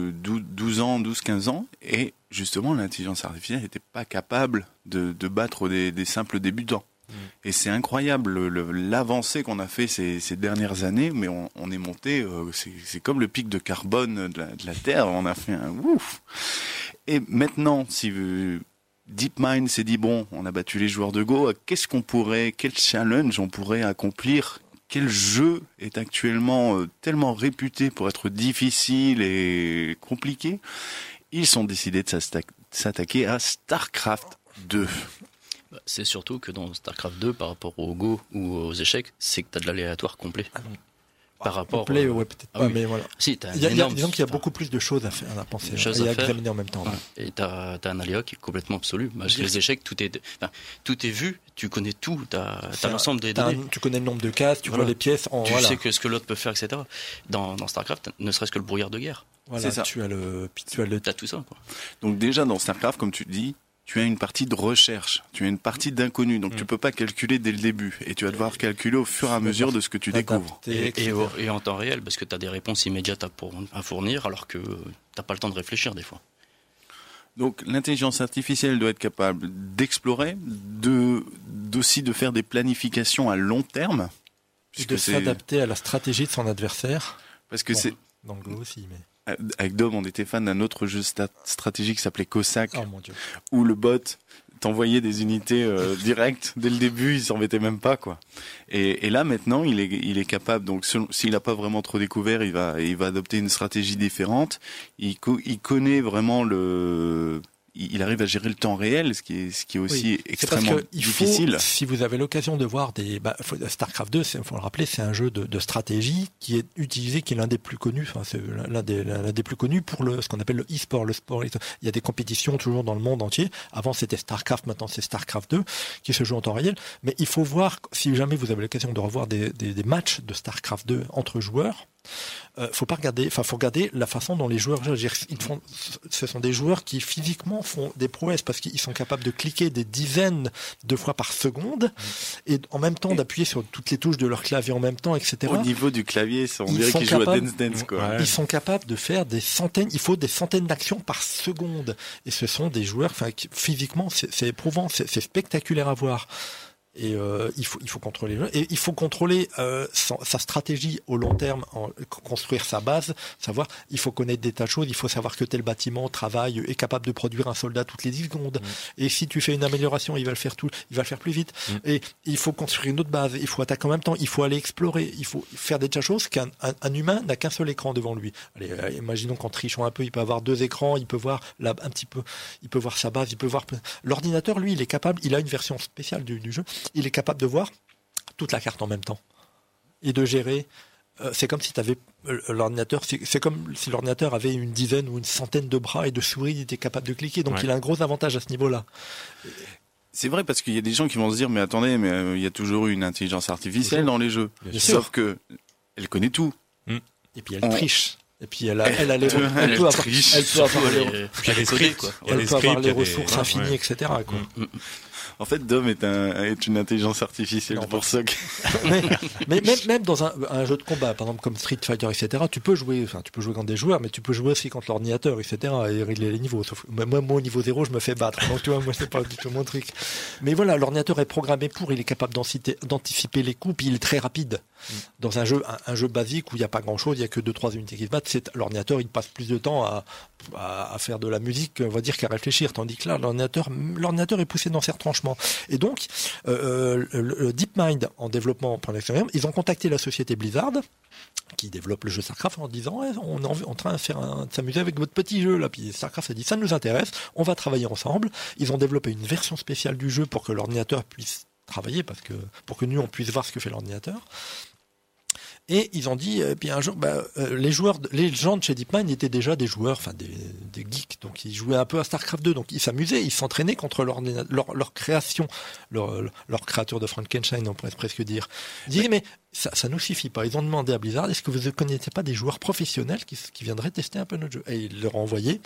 12-15 ans, et justement l'intelligence artificielle n'était pas capable de battre des simples débutants. Et c'est incroyable l'avancée qu'on a fait ces dernières années, mais on est monté, c'est comme le pic de carbone de la Terre, on a fait un ouf. Et maintenant, DeepMind s'est dit bon, on a battu les joueurs de Go, quel challenge on pourrait accomplir, quel jeu est actuellement tellement réputé pour être difficile et compliqué. Ils sont décidés de s'attaquer à StarCraft 2. C'est surtout que dans StarCraft 2, par rapport au Go ou aux échecs, c'est que tu as de l'aléatoire complet. Par rapport complet, ouais, peut-être pas, oui. Mais voilà. Si, t'as disons qu'il y a beaucoup plus de choses à penser et à examiner en même temps. Ouais. Et t'as un aléa qui est complètement absolu. Parce que les échecs, tout est vu, tu connais tout, t'as l'ensemble des données. Tu connais le nombre de cases, tu vois les pièces. Tu sais ce que l'autre peut faire, etc. Dans StarCraft, ne serait-ce que le brouillard de guerre. Voilà, c'est ça. T'as tout ça, quoi. Donc déjà dans StarCraft, comme tu dis, tu as une partie de recherche, tu as une partie d'inconnu, donc tu peux pas calculer dès le début, et tu vas devoir calculer au fur et à mesure de ce que tu découvres. Et en temps réel, parce que tu as des réponses immédiates à fournir, alors que t'as pas le temps de réfléchir des fois. Donc l'intelligence artificielle doit être capable d'explorer, aussi de faire des planifications à long terme, et de s'adapter à la stratégie de son adversaire. Parce que c'est dans le Go aussi, mais avec Dom, on était fan d'un autre jeu stratégique qui s'appelait Cossack, où le bot t'envoyait des unités directes dès le début, il s'embêtait même pas, quoi. Et là maintenant, il est capable. Donc, s'il n'a pas vraiment trop découvert, il va adopter une stratégie différente. Il connaît vraiment il arrive à gérer le temps réel, ce qui est aussi extrêmement difficile. Si vous avez l'occasion de voir StarCraft 2, faut le rappeler, c'est un jeu de stratégie qui est utilisé, qui est l'un des plus connus. Enfin, c'est l'un des plus connus pour ce qu'on appelle le e-sport. Le sport, il y a des compétitions toujours dans le monde entier. Avant, c'était StarCraft, maintenant c'est StarCraft 2 qui se joue en temps réel. Mais il faut voir, si jamais vous avez l'occasion de revoir des matchs de StarCraft 2 entre joueurs. Faut regarder la façon dont les joueurs ce sont des joueurs qui physiquement font des prouesses parce qu'ils sont capables de cliquer des dizaines de fois par seconde et en même temps d'appuyer sur toutes les touches de leur clavier en même temps, etc. Au niveau du clavier, on dirait qu'ils jouent à Dance, quoi. Ils sont capables de faire il faut des centaines d'actions par seconde. Et ce sont des joueurs, physiquement, c'est éprouvant, c'est spectaculaire à voir. Et il faut contrôler le jeu. Et il faut contrôler sa stratégie au long terme, construire sa base, savoir, il faut connaître des tas de choses, il faut savoir que tel bâtiment est capable de produire un soldat toutes les 10 secondes. Et si tu fais une amélioration, il va le faire plus vite. Et il faut construire une autre base, il faut attaquer en même temps, il faut aller explorer, il faut faire des tas de choses qu'un humain n'a qu'un seul écran devant lui. Allez, imaginons qu'en trichant un peu, il peut avoir 2 écrans, il peut voir un petit peu, il peut voir sa base, il peut voir l'ordinateur, lui, il est capable, il a une version spéciale du jeu. Il est capable de voir toute la carte en même temps et de gérer. C'est comme si tu avais l'ordinateur. C'est comme si l'ordinateur avait une dizaine ou une centaine de bras et de souris. Il était capable de cliquer. Donc il a un gros avantage à ce niveau-là. C'est vrai parce qu'il y a des gens qui vont se dire mais attendez, il y a toujours eu une intelligence artificielle dans les jeux. Sauf que elle connaît tout. Et puis elle triche. Et puis elle peut avoir les ressources infinies, etc. Quoi. En fait, Dom est une intelligence artificielle. C'est pour ça que... mais même dans un jeu de combat, par exemple comme Street Fighter, etc., tu peux jouer contre des joueurs, mais tu peux jouer aussi contre l'ordinateur, etc., et régler les niveaux. Sauf moi, au niveau 0, je me fais battre. Donc tu vois, moi, c'est pas du tout mon truc. Mais voilà, l'ordinateur est programmé il est capable d'anticiper les coups, puis il est très rapide. Dans un jeu basique où il n'y a pas grand-chose, il n'y a que 2-3 unités qui se battent, l'ordinateur, il passe plus de temps à faire de la musique, on va dire, qu'à réfléchir. Tandis que là, l'ordinateur est poussé dans ses retranchements. Et donc, le DeepMind, en développement pour l'extérieur, ils ont contacté la société Blizzard, qui développe le jeu StarCraft, en disant on est en train de s'amuser avec votre petit jeu là. Puis StarCraft a dit ça nous intéresse, on va travailler ensemble. Ils ont développé une version spéciale du jeu pour que l'ordinateur puisse travailler, pour que nous on puisse voir ce que fait l'ordinateur. Et ils ont dit, puis un jour, les gens de chez DeepMind étaient déjà des joueurs, enfin des geeks, donc ils jouaient un peu à StarCraft 2, donc ils s'amusaient, ils s'entraînaient contre leur création, leur créateur de Frankenstein, on pourrait presque dire. Ils disaient, mais ça nous suffit pas. Ils ont demandé à Blizzard, est-ce que vous ne connaissez pas des joueurs professionnels qui viendraient tester un peu notre jeu? Et ils leur ont envoyé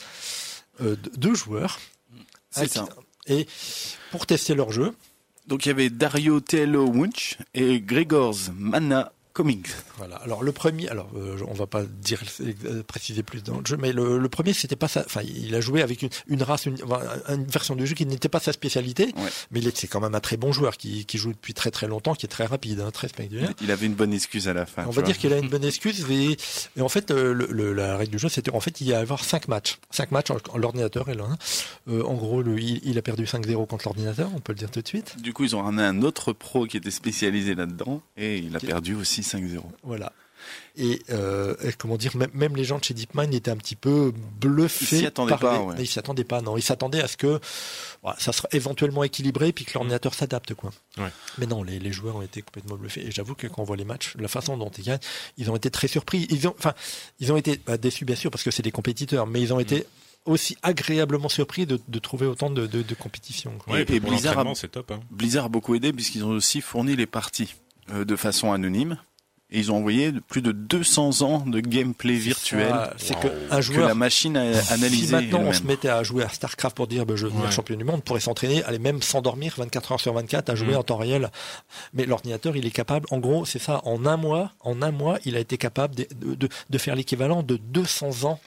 2 joueurs. C'est ça. Et pour tester leur jeu. Donc il y avait Dario Tello Wunsch et Gregors Mana Cummings. Voilà. Alors le premier, on va pas préciser plus dans le jeu, mais le premier c'était pas ça. Enfin, il a joué avec une race, une version du jeu qui n'était pas sa spécialité, ouais. Mais c'est quand même un très bon joueur qui joue depuis très très longtemps, qui est très rapide, très spectaculaire. Il avait une bonne excuse à la fin. On va dire qu'il a une bonne excuse, et en fait la règle du jeu c'était il y a à avoir 5 matchs l'ordinateur est là. En gros, il a perdu 5-0 contre l'ordinateur, on peut le dire tout de suite. Du coup, ils ont ramené un autre pro qui était spécialisé là-dedans, et il a perdu aussi 5-0. Voilà. Et comment dire, même les gens de chez DeepMind étaient un petit peu bluffés. Ils s'y attendaient pas. Ouais. Ils s'y attendaient pas, non. Ils s'attendaient à ce que ça sera éventuellement équilibré, puis que l'ordinateur s'adapte, quoi. Ouais. Mais non, les joueurs ont été complètement bluffés. Et j'avoue que quand on voit les matchs, la façon dont ils gagnent, ils ont été très surpris. Ils ont été déçus, bien sûr, parce que c'est des compétiteurs, mais ils ont été aussi agréablement surpris de trouver autant de compétition. Quoi. Ouais, et Blizzard c'est top. Blizzard a beaucoup aidé puisqu'ils ont aussi fourni les parties de façon anonyme. Et ils ont envoyé plus de 200 ans de gameplay virtuel que la machine a analysé. Si maintenant on se mettait à jouer à StarCraft pour dire je veux devenir champion du monde, on pourrait s'entraîner, aller même s'endormir 24 heures sur 24 à jouer en temps réel. Mais l'ordinateur, il est capable, en gros, c'est ça, en un mois, il a été capable de faire l'équivalent de 200 ans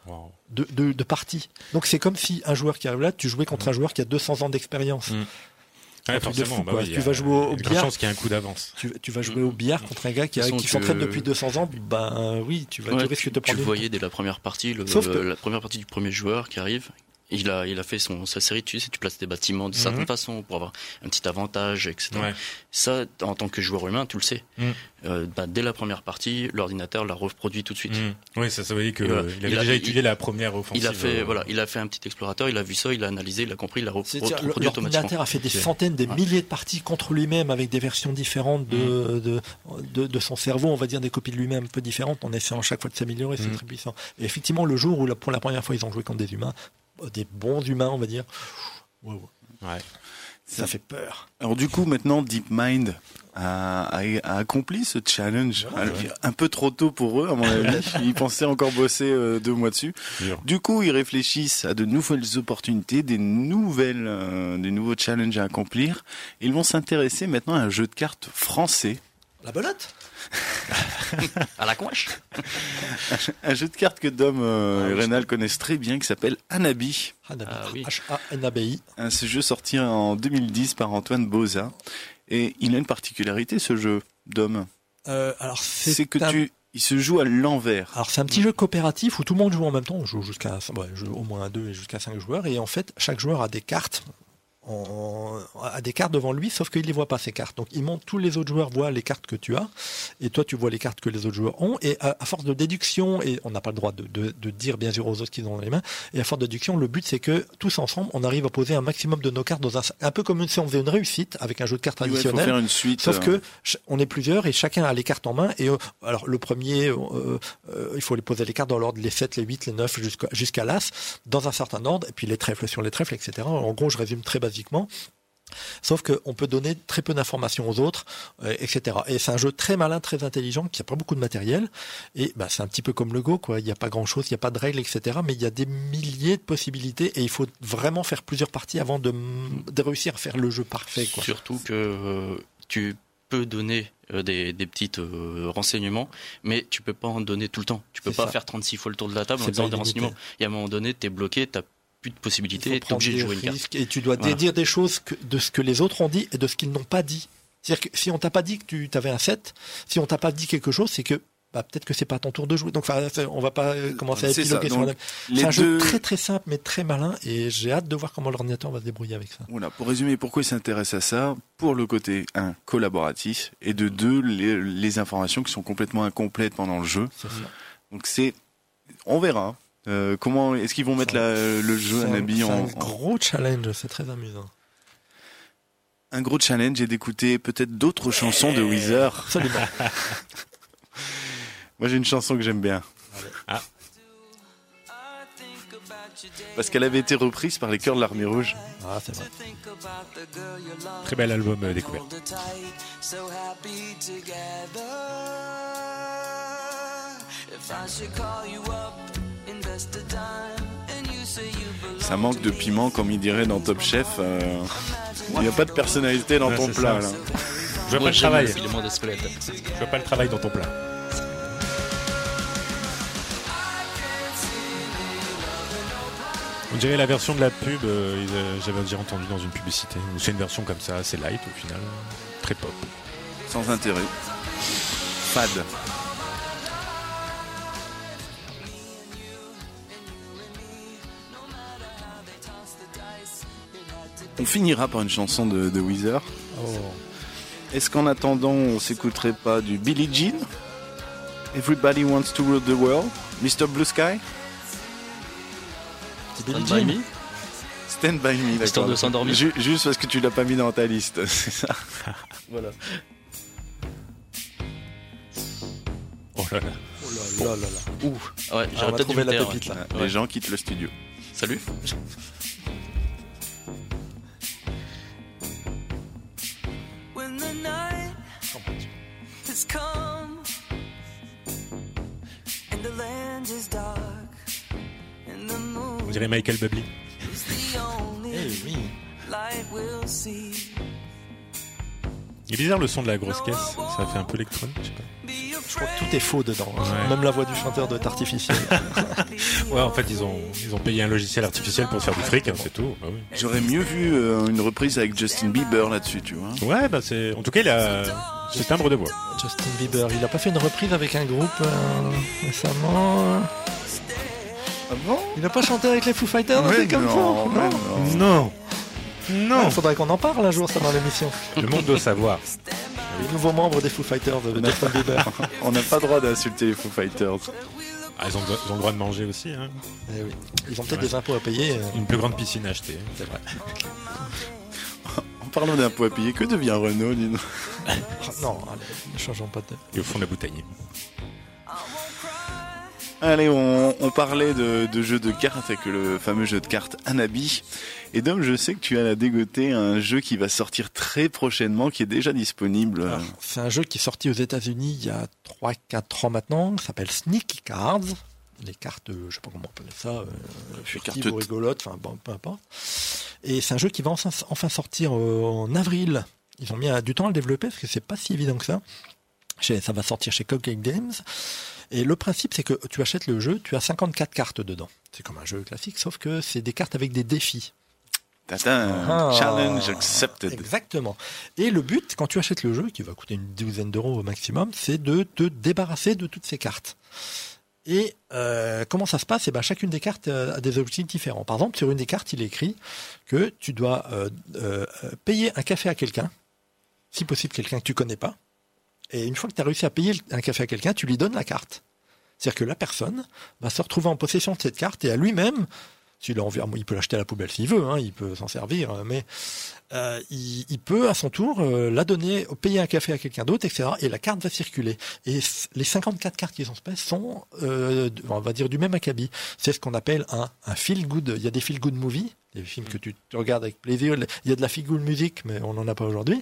de parties. Donc c'est comme si un joueur qui arrive là, tu jouais contre un joueur qui a 200 ans d'expérience. Ouais, forcément, tu vas jouer au billard. Chance qu'il y a un coup d'avance. Tu vas jouer au billard contre un gars qui s'entraîne depuis 200 ans. Oui, tu risques de prendre. Tu voyais dès la première partie, la première partie du premier joueur qui arrive. Il a fait sa série, tu places tes bâtiments de certaine façon pour avoir un petit avantage, etc. Ouais. Ça, en tant que joueur humain, tu le sais. Dès la première partie, l'ordinateur l'a reproduit tout de suite. Oui, ça veut dire qu'il avait déjà étudié la première offensive. Il a fait un petit explorateur, il a vu ça, il a analysé, il a compris, il a reproduit automatiquement. L'ordinateur a fait des centaines, des milliers de parties contre lui-même avec des versions différentes de son cerveau, on va dire des copies de lui-même un peu différentes, en essayant chaque fois de s'améliorer, c'est très puissant. Et effectivement, le jour où pour la première fois ils ont joué contre des humains, des bons humains, on va dire. Ouais. Ça fait peur. Alors du coup, maintenant, DeepMind a accompli ce challenge. Un peu trop tôt pour eux, à mon avis. Ils pensaient encore bosser 2 mois dessus. Du coup, ils réfléchissent à de nouvelles opportunités, des nouveaux challenges à accomplir. Ils vont s'intéresser maintenant à un jeu de cartes français. La belote à la couache. Un jeu de cartes que Dom et Rénal connaissent très bien, qui s'appelle Hanabi. H-A-N-A-B-I. Ce jeu sorti en 2010 par Antoine Boza. Et il a une particularité, ce jeu, Dom. Alors il se joue à l'envers. Alors c'est un petit jeu coopératif où tout le monde joue en même temps. On joue au moins 2 et jusqu'à 5 joueurs. Et en fait, chaque joueur a des cartes. A des cartes devant lui, sauf qu'il les voit pas, ces cartes. Donc tous les autres joueurs voient les cartes que tu as, et toi tu vois les cartes que les autres joueurs ont, et à force de déduction, et on n'a pas le droit de dire bien sûr aux autres qu'ils ont dans les mains, et à force de déduction, le but c'est que tous ensemble on arrive à poser un maximum de nos cartes dans un peu comme si on faisait une réussite avec un jeu de cartes traditionnel. Faut faire une suite, sauf que on est plusieurs et chacun a les cartes en main, et alors le premier il faut les poser les cartes dans l'ordre, les 7, les 8, les 9 jusqu'à l'as, dans un certain ordre, et puis les trèfles sur les trèfles, etc. En gros, je résume très basiquement. Sauf qu'on peut donner très peu d'informations aux autres, etc. Et c'est un jeu très malin, très intelligent, qui n'a pas beaucoup de matériel. Et c'est un petit peu comme le Go, quoi. Il n'y a pas grand-chose, il n'y a pas de règles, etc. Mais il y a des milliers de possibilités et il faut vraiment faire plusieurs parties avant de réussir à faire le jeu parfait, quoi. Surtout que tu peux donner des petits renseignements, mais tu peux pas en donner tout le temps. Tu peux pas faire 36 fois le tour de la table en disant des renseignements. Et à un moment donné, t'es bloqué, t'as plus de possibilités, t'es obligé de jouer une carte. Et tu dois dire des choses de ce que les autres ont dit et de ce qu'ils n'ont pas dit. C'est-à-dire que si on t'a pas dit que tu avais un 7, si on t'a pas dit quelque chose, c'est que peut-être que c'est pas ton tour de jouer. Donc, on va pas commencer à épiloguer sur c'est un jeu très très simple mais très malin et j'ai hâte de voir comment l'ordinateur va se débrouiller avec ça. Voilà. Pour résumer, pourquoi il s'intéresse à ça? Pour le côté, 1, collaboratif, et de 2, les informations qui sont complètement incomplètes pendant le jeu. C'est ça. Donc on verra. Comment est-ce qu'ils vont mettre le jeu Anabi en... C'est un gros challenge, c'est très amusant. Un gros challenge et d'écouter peut-être d'autres chansons de Weezer. Absolument. Moi j'ai une chanson que j'aime bien. Ah. Parce qu'elle avait été reprise par les Chœurs de l'Armée Rouge. Ah, c'est vrai. Très bel album découvert. Ça manque de piment, comme il dirait dans Top Chef. Il n'y a pas de personnalité dans ton plat. Là. Je vois pas le travail. Je vois pas le travail dans ton plat. On dirait la version de la pub, j'avais déjà entendu dans une publicité. C'est une version comme ça, assez light au final, très pop. Sans intérêt. Fade. On finira par une chanson de Weezer. Oh. Est-ce qu'en attendant, on s'écouterait pas du Billie Jean? Everybody Wants to Rule the World? Mr. Blue Sky? Stand by me. Stand by me, d'accord. Histoire de s'endormir. Juste parce que tu l'as pas mis dans ta liste, c'est ça. Voilà. Oh là là. Oh là là là là. Ouh. Ouais, j'aurais peut-être trouvé dû la me pépite taire, là. ouais. Les gens quittent le studio. Salut. When the night has come and the land is dark and the moon On dirait Michael Bublé. is the only oui. light we'll see. Il est bizarre le son de la grosse caisse, ça fait un peu électronique, je sais pas. Je crois que tout est faux dedans. Ouais. Même la voix du chanteur doit être artificielle. Ouais, en fait, ils ont payé un logiciel artificiel pour faire du fric, c'est tout. Bah oui. J'aurais mieux vu une reprise avec Justin Bieber là-dessus, tu vois. Ouais, en tout cas, il a ce timbre de voix. Justin Bieber, il a pas fait une reprise avec un groupe récemment Ah bon? Il n'a pas chanté avec les Foo Fighters, c'est comme ça? Non. Il faudrait qu'on en parle un jour, ça, dans l'émission. Le monde doit savoir. Les nouveaux membres des Foo Fighters de Justin Bieber. On n'a pas le droit d'insulter les Foo Fighters. Ah, ils ont le droit de manger aussi. Hein. Eh oui. Ils ont peut-être des impôts à payer. Une plus grande piscine à acheter. C'est vrai. En parlant d'impôts à payer, que devient Renault, dis-nous? Non, allez, ne changeons pas de tête. Et au fond de la bouteille. Allez, on parlait de jeux de cartes avec le fameux jeu de cartes Anabi. Et donc, je sais que tu as dégoté un jeu qui va sortir très prochainement, qui est déjà disponible. Alors, c'est un jeu qui est sorti aux États-Unis il y a 3-4 ans maintenant. Ça s'appelle Sneaky Cards. Les cartes, je sais pas comment on appelle ça, furtives ou rigolotes, enfin bon, peu importe. Et c'est un jeu qui va enfin sortir en avril. Ils ont mis du temps à le développer parce que c'est pas si évident que ça. Ça va sortir chez Cupcake Games. Et le principe, c'est que tu achètes le jeu, tu as 54 cartes dedans. C'est comme un jeu classique, sauf que c'est des cartes avec des défis. Challenge accepted. Exactement. Et le but, quand tu achètes le jeu, qui va coûter une douzaine d'euros au maximum, c'est de te débarrasser de toutes ces cartes. Et comment ça se passe? Chacune des cartes a des objectifs différents. Par exemple, sur une des cartes, il est écrit que tu dois payer un café à quelqu'un, si possible quelqu'un que tu connais pas. Et une fois que tu as réussi à payer un café à quelqu'un, tu lui donnes la carte. C'est-à-dire que la personne va se retrouver en possession de cette carte et à lui-même s'il a envie, il peut l'acheter à la poubelle s'il veut, hein, il peut s'en servir, mais il peut à son tour la donner, payer un café à quelqu'un d'autre, etc. Et la carte va circuler. Et les 54 cartes qui sont espèces sont, on va dire, du même acabit. C'est ce qu'on appelle un feel good. Il y a des feel good movies, des films que tu regardes avec plaisir. Il y a de la feel good music, mais on n'en a pas aujourd'hui.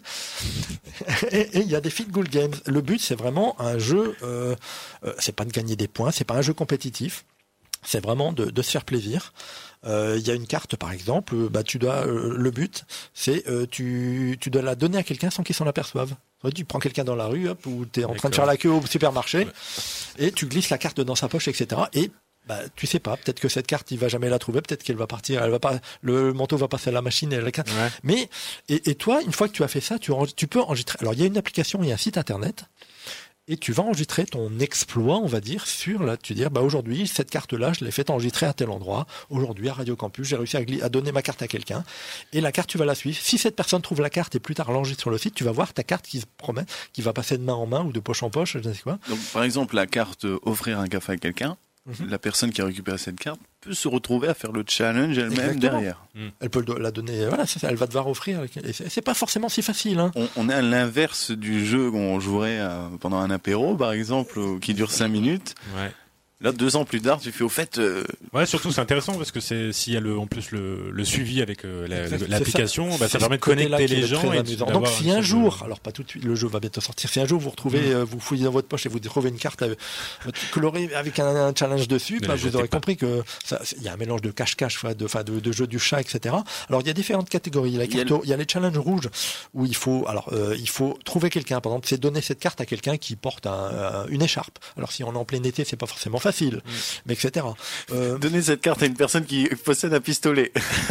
et il y a des feel good games. Le but, c'est vraiment un jeu. C'est pas de gagner des points, c'est pas un jeu compétitif. C'est vraiment de se faire plaisir. Il y a une carte, par exemple, tu dois le but, c'est tu dois la donner à quelqu'un sans qu'il s'en aperçoive. Tu prends quelqu'un dans la rue, hop, ou t'es en train de faire la queue au supermarché, et tu glisses la carte dans sa poche, etc. Et tu sais pas, peut-être que cette carte, il va jamais la trouver, peut-être qu'elle va partir, le manteau va passer à la machine et la carte. Ouais. Mais et toi, une fois que tu as fait ça, tu peux enregistrer. Alors il y a une application, il y a un site internet. Et tu vas enregistrer ton exploit, on va dire, tu dis, aujourd'hui, cette carte-là, je l'ai fait enregistrer à tel endroit. Aujourd'hui, à Radio Campus, j'ai réussi à donner ma carte à quelqu'un. Et la carte, tu vas la suivre. Si cette personne trouve la carte et plus tard l'enregistre sur le site, tu vas voir ta carte qui se promène, qui va passer de main en main ou de poche en poche, je ne sais quoi. Donc, par exemple, la carte offrir un café à quelqu'un, la personne qui a récupéré cette carte peut se retrouver à faire le challenge elle-même derrière. Elle peut la donner, voilà, elle va devoir offrir. Et c'est pas forcément si facile. Hein. On est à l'inverse du jeu qu'on jouerait pendant un apéro, par exemple, qui dure 5 minutes. Ouais. Là, 2 ans plus tard, tu fais au fait. Ouais, surtout c'est intéressant parce que s'il y a en plus le suivi avec l'application, ça permet de connecter les gens. Donc si un jour, alors pas tout de suite, le jeu va bientôt sortir. Si un jour vous retrouvez, vous fouillez dans votre poche et vous trouvez une carte colorée avec un challenge dessus, vous aurez compris que il y a un mélange de cache-cache, de jeu du chat, etc. Alors il y a différentes catégories. Il y a les challenges rouges où il faut trouver quelqu'un. Par exemple, c'est donner cette carte à quelqu'un qui porte une écharpe. Alors si on est en plein été, c'est pas forcément facile. Mais etc. Donner cette carte à une personne qui possède un pistolet.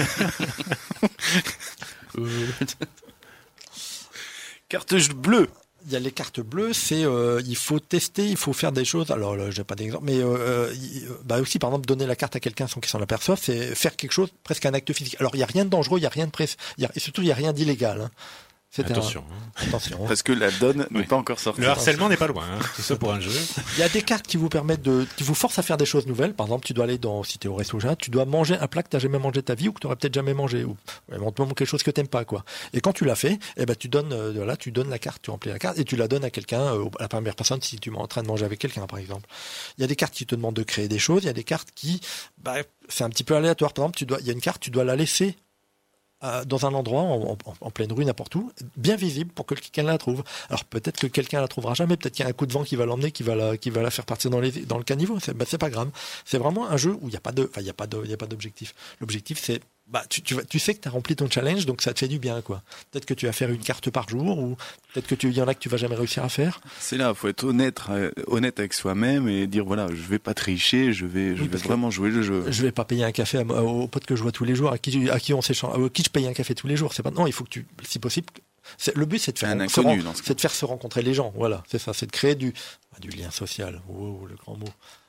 Carte bleue. Il y a les cartes bleues, il faut tester, il faut faire des choses. Alors, j'ai pas d'exemple, mais aussi, par exemple, donner la carte à quelqu'un sans qu'il s'en aperçoive, c'est faire quelque chose, presque un acte physique. Alors, il y a rien de dangereux, il y a rien de et surtout, il y a rien d'illégal. Hein. Attention. Parce que la donne n'est pas encore sortie. Le harcèlement n'est pas loin, hein. Tout ça pour un jeu. Il y a des cartes qui vous permettent qui vous forcent à faire des choses nouvelles. Par exemple, tu dois aller si t'es au resto, tu dois manger un plat que t'as jamais mangé de ta vie ou que tu n'aurais peut-être jamais mangé ou éventuellement quelque chose que t'aimes pas, quoi. Et quand tu l'as fait, tu donnes la carte, tu remplis la carte et tu la donnes à quelqu'un, à la première personne si tu es en train de manger avec quelqu'un, par exemple. Il y a des cartes qui te demandent de créer des choses. Il y a des cartes qui, c'est un petit peu aléatoire. Par exemple, il y a une carte, tu dois la laisser dans un endroit, en pleine rue, n'importe où, bien visible pour que quelqu'un la trouve. Alors peut-être que quelqu'un la trouvera jamais, peut-être qu'il y a un coup de vent qui va l'emmener, qui va la faire partir dans le caniveau. C'est pas grave. C'est vraiment un jeu où il n'y a pas d'objectif. L'objectif, c'est tu sais que tu as rempli ton challenge, donc ça te fait du bien, quoi. Peut-être que tu vas faire une carte par jour, ou peut-être que il y en a que tu vas jamais réussir à faire. C'est là, faut être honnête avec soi-même et dire voilà, je vais pas tricher, je vais vraiment jouer le jeu. Je vais pas payer un café aux potes que je vois tous les jours, à qui je paye un café tous les jours. C'est pas, non, il faut que si possible, le but c'est de faire se rencontrer les gens. Voilà, c'est ça, c'est de créer du lien social. Oh, le grand mot.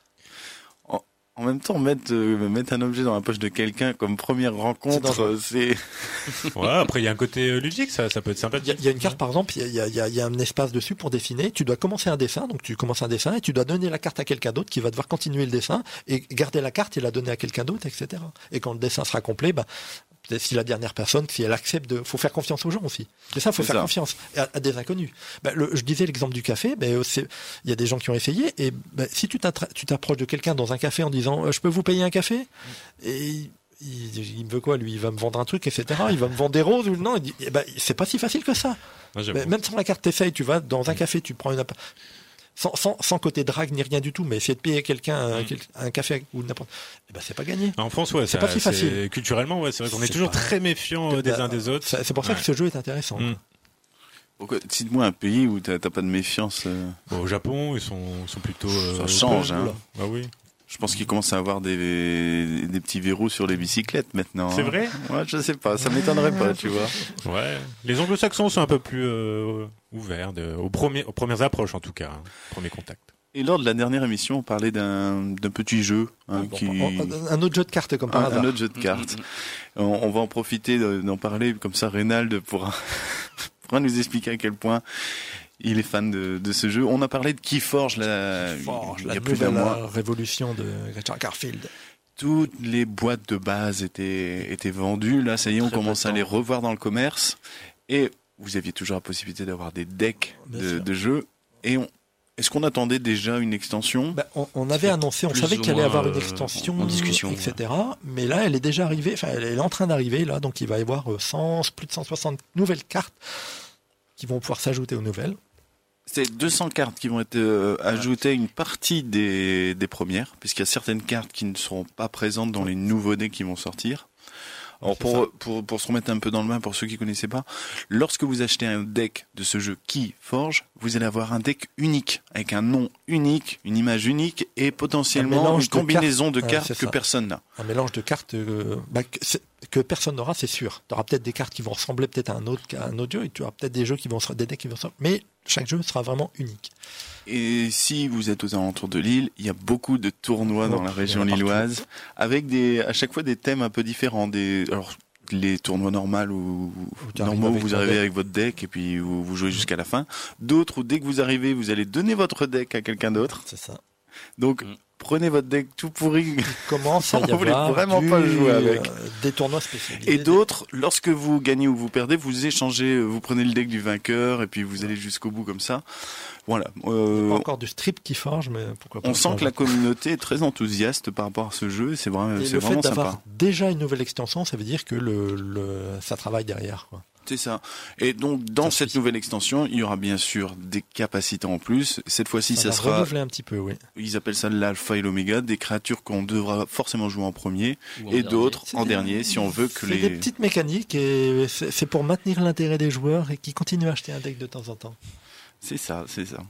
En même temps, mettre un objet dans la poche de quelqu'un comme première rencontre, c'est... Ouais, après, il y a un côté ludique, ça peut être sympathique. Il y a une carte, par exemple, il y a un espace dessus pour dessiner. Tu dois commencer un dessin, donc tu commences un dessin et tu dois donner la carte à quelqu'un d'autre qui va devoir continuer le dessin et garder la carte et la donner à quelqu'un d'autre, etc. Et quand le dessin sera complet, si la dernière personne, si elle accepte faut faire confiance aux gens aussi. C'est ça, faut faire confiance à des inconnus. Je disais l'exemple du café, il y a des gens qui ont essayé et si tu t'approches de quelqu'un dans un café en disant je peux vous payer un café, et il me veut quoi, lui? Il va me vendre un truc, etc. Il va me vendre des roses ou non? Il dit, c'est pas si facile que ça. Même sans la carte, t'essayes, tu vas dans un café, tu prends sans côté drague ni rien du tout, mais essayer de payer quelqu'un un café ou n'importe, c'est pas gagné. En France, c'est pas si facile. Culturellement, c'est vrai qu'on est toujours très méfiant des uns des autres. C'est pour ça que ce jeu est intéressant. Cite-moi un pays où t'as pas de méfiance. Au Japon, ils sont plutôt. Ça change, hein. Bah oui. Je pense qu'ils commencent à avoir des petits verrous sur les bicyclettes maintenant. C'est vrai? Ouais, je sais pas, ça m'étonnerait pas, tu vois. Ouais. Les anglo-saxons sont un peu plus ouverts aux premières approches en tout cas, premier contact. Et lors de la dernière émission, on parlait d'un petit jeu. Un autre jeu de cartes comme par hasard. Un autre jeu de cartes. On va en profiter d'en parler, comme ça Reynald pourra nous expliquer à quel point il est fan de ce jeu. On a parlé de Keyforge, il y a plus d'un mois. Révolution de Richard Garfield. toutes les boîtes de base étaient vendues. Là, ça y est, on Très commence à peu de les temps. revoir dans le commerce. Et vous aviez toujours la possibilité d'avoir des decks Bien sûr. de jeux. Et est-ce qu'on attendait déjà une extension? Bah, on avait annoncé, on Plus savait ou qu'il allait moins, avoir une extension, en discussion, etc. Mais là, elle est déjà arrivée, enfin, elle est en train d'arriver, là, donc il va y avoir plus de 160 nouvelles cartes qui vont pouvoir s'ajouter aux nouvelles. C'est 200 cartes qui vont être ajoutées à une partie des premières, puisqu'il y a certaines cartes qui ne seront pas présentes dans les nouveaux decks qui vont sortir. Alors pour se remettre un peu dans le bain, pour ceux qui connaissaient pas, lorsque vous achetez un deck de ce jeu Keyforge, vous allez avoir un deck unique, avec un nom unique, une image unique et Un potentiellement mélange une de combinaison de cartes. cartes C'est que ça. personne n'a. Un mélange de cartes que personne n'aura, c'est sûr. Tu auras peut-être des cartes qui vont ressembler peut-être à un autre jeu, et tu auras peut-être des jeux des decks qui vont ressembler, mais chaque jeu sera vraiment unique. Et si vous êtes aux alentours de Lille, il y a beaucoup de tournois dans la région il y en a lilloise, avec à chaque fois des thèmes un peu différents. Alors, les tournois normaux où tu arrives normaux, avec vous ton arrivez deck. avec votre deck et puis vous jouez jusqu'à la fin. D'autres où dès que vous arrivez, vous allez donner votre deck à quelqu'un d'autre. C'est ça. Donc, prenez votre deck tout pourri. Il commence à y On voulait avoir vraiment pas le jouer avec. des tournois spécialisés. Et d'autres, lorsque vous gagnez ou vous perdez, vous échangez, vous prenez le deck du vainqueur et puis vous allez jusqu'au bout comme ça. Voilà. Pas encore du strip qui forge, mais pourquoi pas. On sent que la communauté est très enthousiaste par rapport à ce jeu. C'est Et vraiment, le c'est fait vraiment d'avoir sympa. déjà une nouvelle extension, ça veut dire que ça travaille derrière, quoi. C'est ça. Et donc, dans Ça cette suffit. nouvelle extension, il y aura bien sûr des capacités en plus. Cette fois-ci, ça va sera, renouveler un petit peu, oui. ils appellent ça l'alpha et l'oméga, des créatures qu'on devra forcément jouer en premier Ou en et dernier. d'autres C'est en des- dernier si on veut que C'est des petites mécaniques et c'est pour maintenir l'intérêt des joueurs et qui continuent à acheter un deck de temps en temps. C'est ça, c'est ça.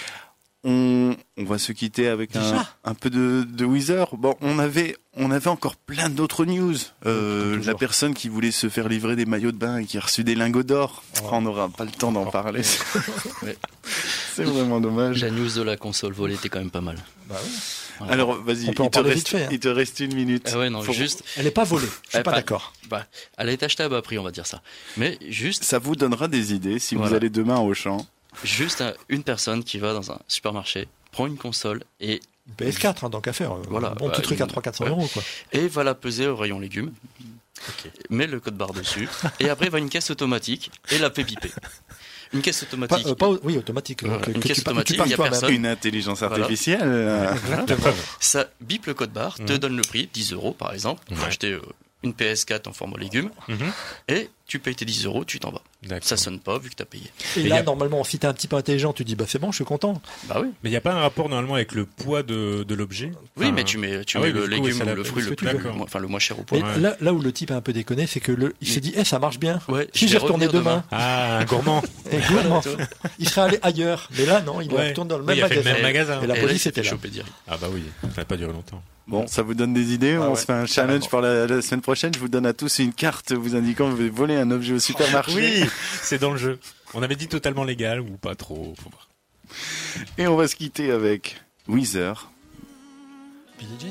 On va se quitter avec Déjà un peu de Wither. Bon, on avait encore plein d'autres news. toujours. La personne qui voulait se faire livrer des maillots de bain et qui a reçu des lingots d'or. Oh. On n'aura pas le temps d'en parler. Ouais. C'est vraiment dommage. La news de la console volée était quand même pas mal. Bah oui. Voilà. Alors, vas-y, On peut en parler vite fait, hein. il te reste une minute. Ah ouais, non, Faut- juste, Elle n'est pas volée, je suis Eh, pas pas- d'accord. bah, elle a été achetée à bas prix, on va dire ça. Mais juste, Ça vous donnera des idées si vous Voilà. allez demain au champ. une personne qui va dans un supermarché, prend une console et Une PS4, hein, donc à faire. Voilà, Bon petit bah, truc à une- 300-400 ouais. euros, quoi. va la peser au rayon légumes, met le code barre dessus, et après va une caisse automatique et la fait piper. Une caisse automatique. Oui, automatique. Voilà, que une caisse tu passes automatique, il y a toi-même. personne. Une intelligence Voilà. artificielle. Ça bip le code barre, te donne le prix, 10 euros par exemple, pour Ouais. acheter une PS4 en format légumes, et tu payes tes 10 euros, tu t'en vas. D'accord. Ça sonne pas vu que t'as payé. Et Et là, y a- normalement, si t'es un petit peu intelligent, tu dis, bah c'est bon, je suis content. Bah oui. Mais il n'y a pas un rapport normalement avec le poids de l'objet? Oui, Enfin, mais tu mets ah oui, le du coup, légume ça ou l'a- le fruit ce le que tu plus, veux. enfin le moins cher au poids. Mais Ouais. là où le type a un peu déconné, c'est que il s'est dit, ça marche bien. Ouais, Si je j'ai vais retourné revenir demain, Ah, un gourmand. et gourmand, il serait allé ailleurs. Mais là, non, il est Ouais. retourné dans le Oui, même il a fait le magasin. même magasin. Et la Et police là, était là. chopé direct. Ah bah oui, ça n'a pas duré longtemps. Bon, ça vous donne des idées. Ah On ouais, se fait un challenge carrément. pour la semaine prochaine. Je vous donne à tous une carte vous indiquant que vous avez volé un objet au supermarché. Oui, c'est dans le jeu. On avait dit totalement légal ou pas trop, faut voir. Et on va se quitter avec Wither. Billie Jean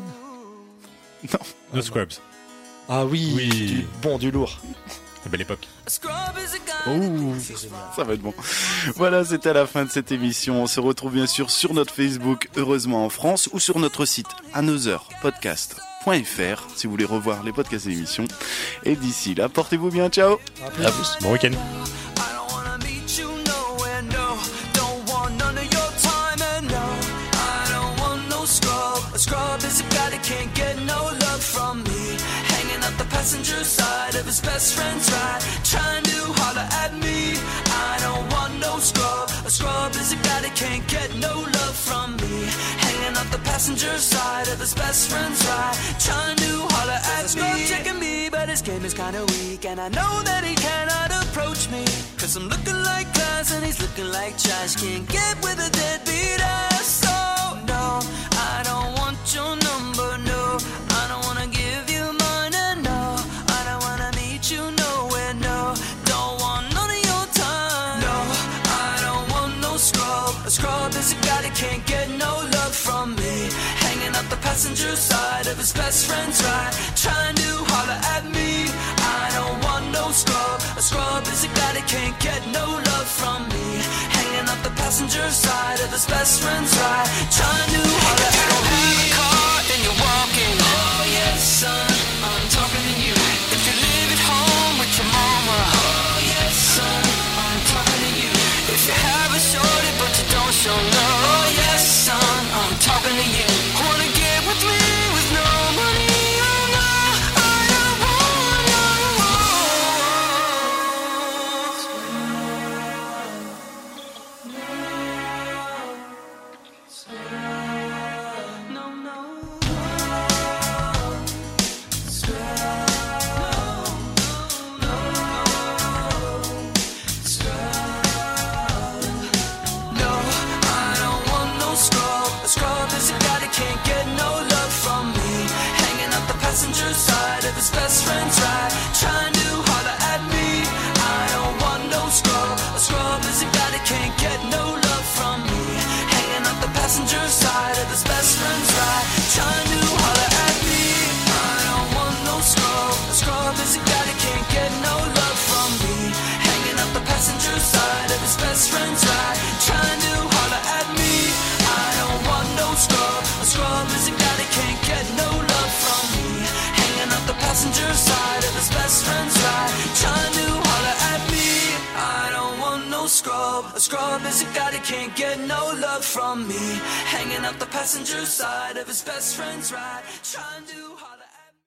No Scrubs, Ah oui, Oui. du lourd. la belle époque. Ouh, ça va être bon. Voilà, c'était la fin de cette émission. On se retrouve bien sûr sur notre Facebook Heureusement en France ou sur notre site anotherpodcast.fr si vous voulez revoir les podcasts et l'émission. Et d'ici là, portez-vous bien. Ciao. À plus. Bon week-end. I don't wanna meet you nowhere, no. Don't want none of your time, and no, I don't want no scrub. A scrub is a guy that can't get no love from me. Hanging out the passenger side of his best friend's ride, trying to holler at me. I don't want no scrub. A scrub is a guy that can't get no love from me. Hanging out the passenger side of his best friend's ride, trying to holler at me. Scrub checking me, but his game is kinda weak, and I know that he cannot approach me. Cause I'm looking like glass and he's looking like trash. Can't get with a deadbeat ass. So no, I don't want your number, no. I don't wanna give you mine, and no, I don't wanna meet you nowhere, no. Don't want none of your time. No, I don't want no scrub. A scrub is a guy that can't get no love from me. Hanging out the passenger side of his best friend's ride, trying to holler at me. I don't want no scrub. A scrub is a guy that can't get no love from me. Hanging out the passenger side of his best friend's ride, trying to holler at me. You don't have a car and you walking. Oh yes, son, I'm talking to you. If you live at home with your mama. Oh yes, son, I'm talking to you. If you have a shorty but you don't show love. Oh yes, son, I'm talking to you. Wanna get with me with no money? Oh no, I don't want no passenger side of his best friend's ride, trying to holler at me. I don't want no scrub. A scrub is a guy that can't get no love from me. Hanging up the passenger side of his best friend's ride, trying to holler at me. I don't want no scrub. A scrub is a guy that can't get no love from me. Hanging up the passenger side of his best friend's ride, trying to holler at me. I don't want no scrub. A scrub is a guy that can't get no love from me. The passenger side of his best friend's ride, trying to holler at me. I don't want no scrub. A scrub is a guy that can't get no love from me. Hanging out the passenger side of his best friend's ride, trying to holler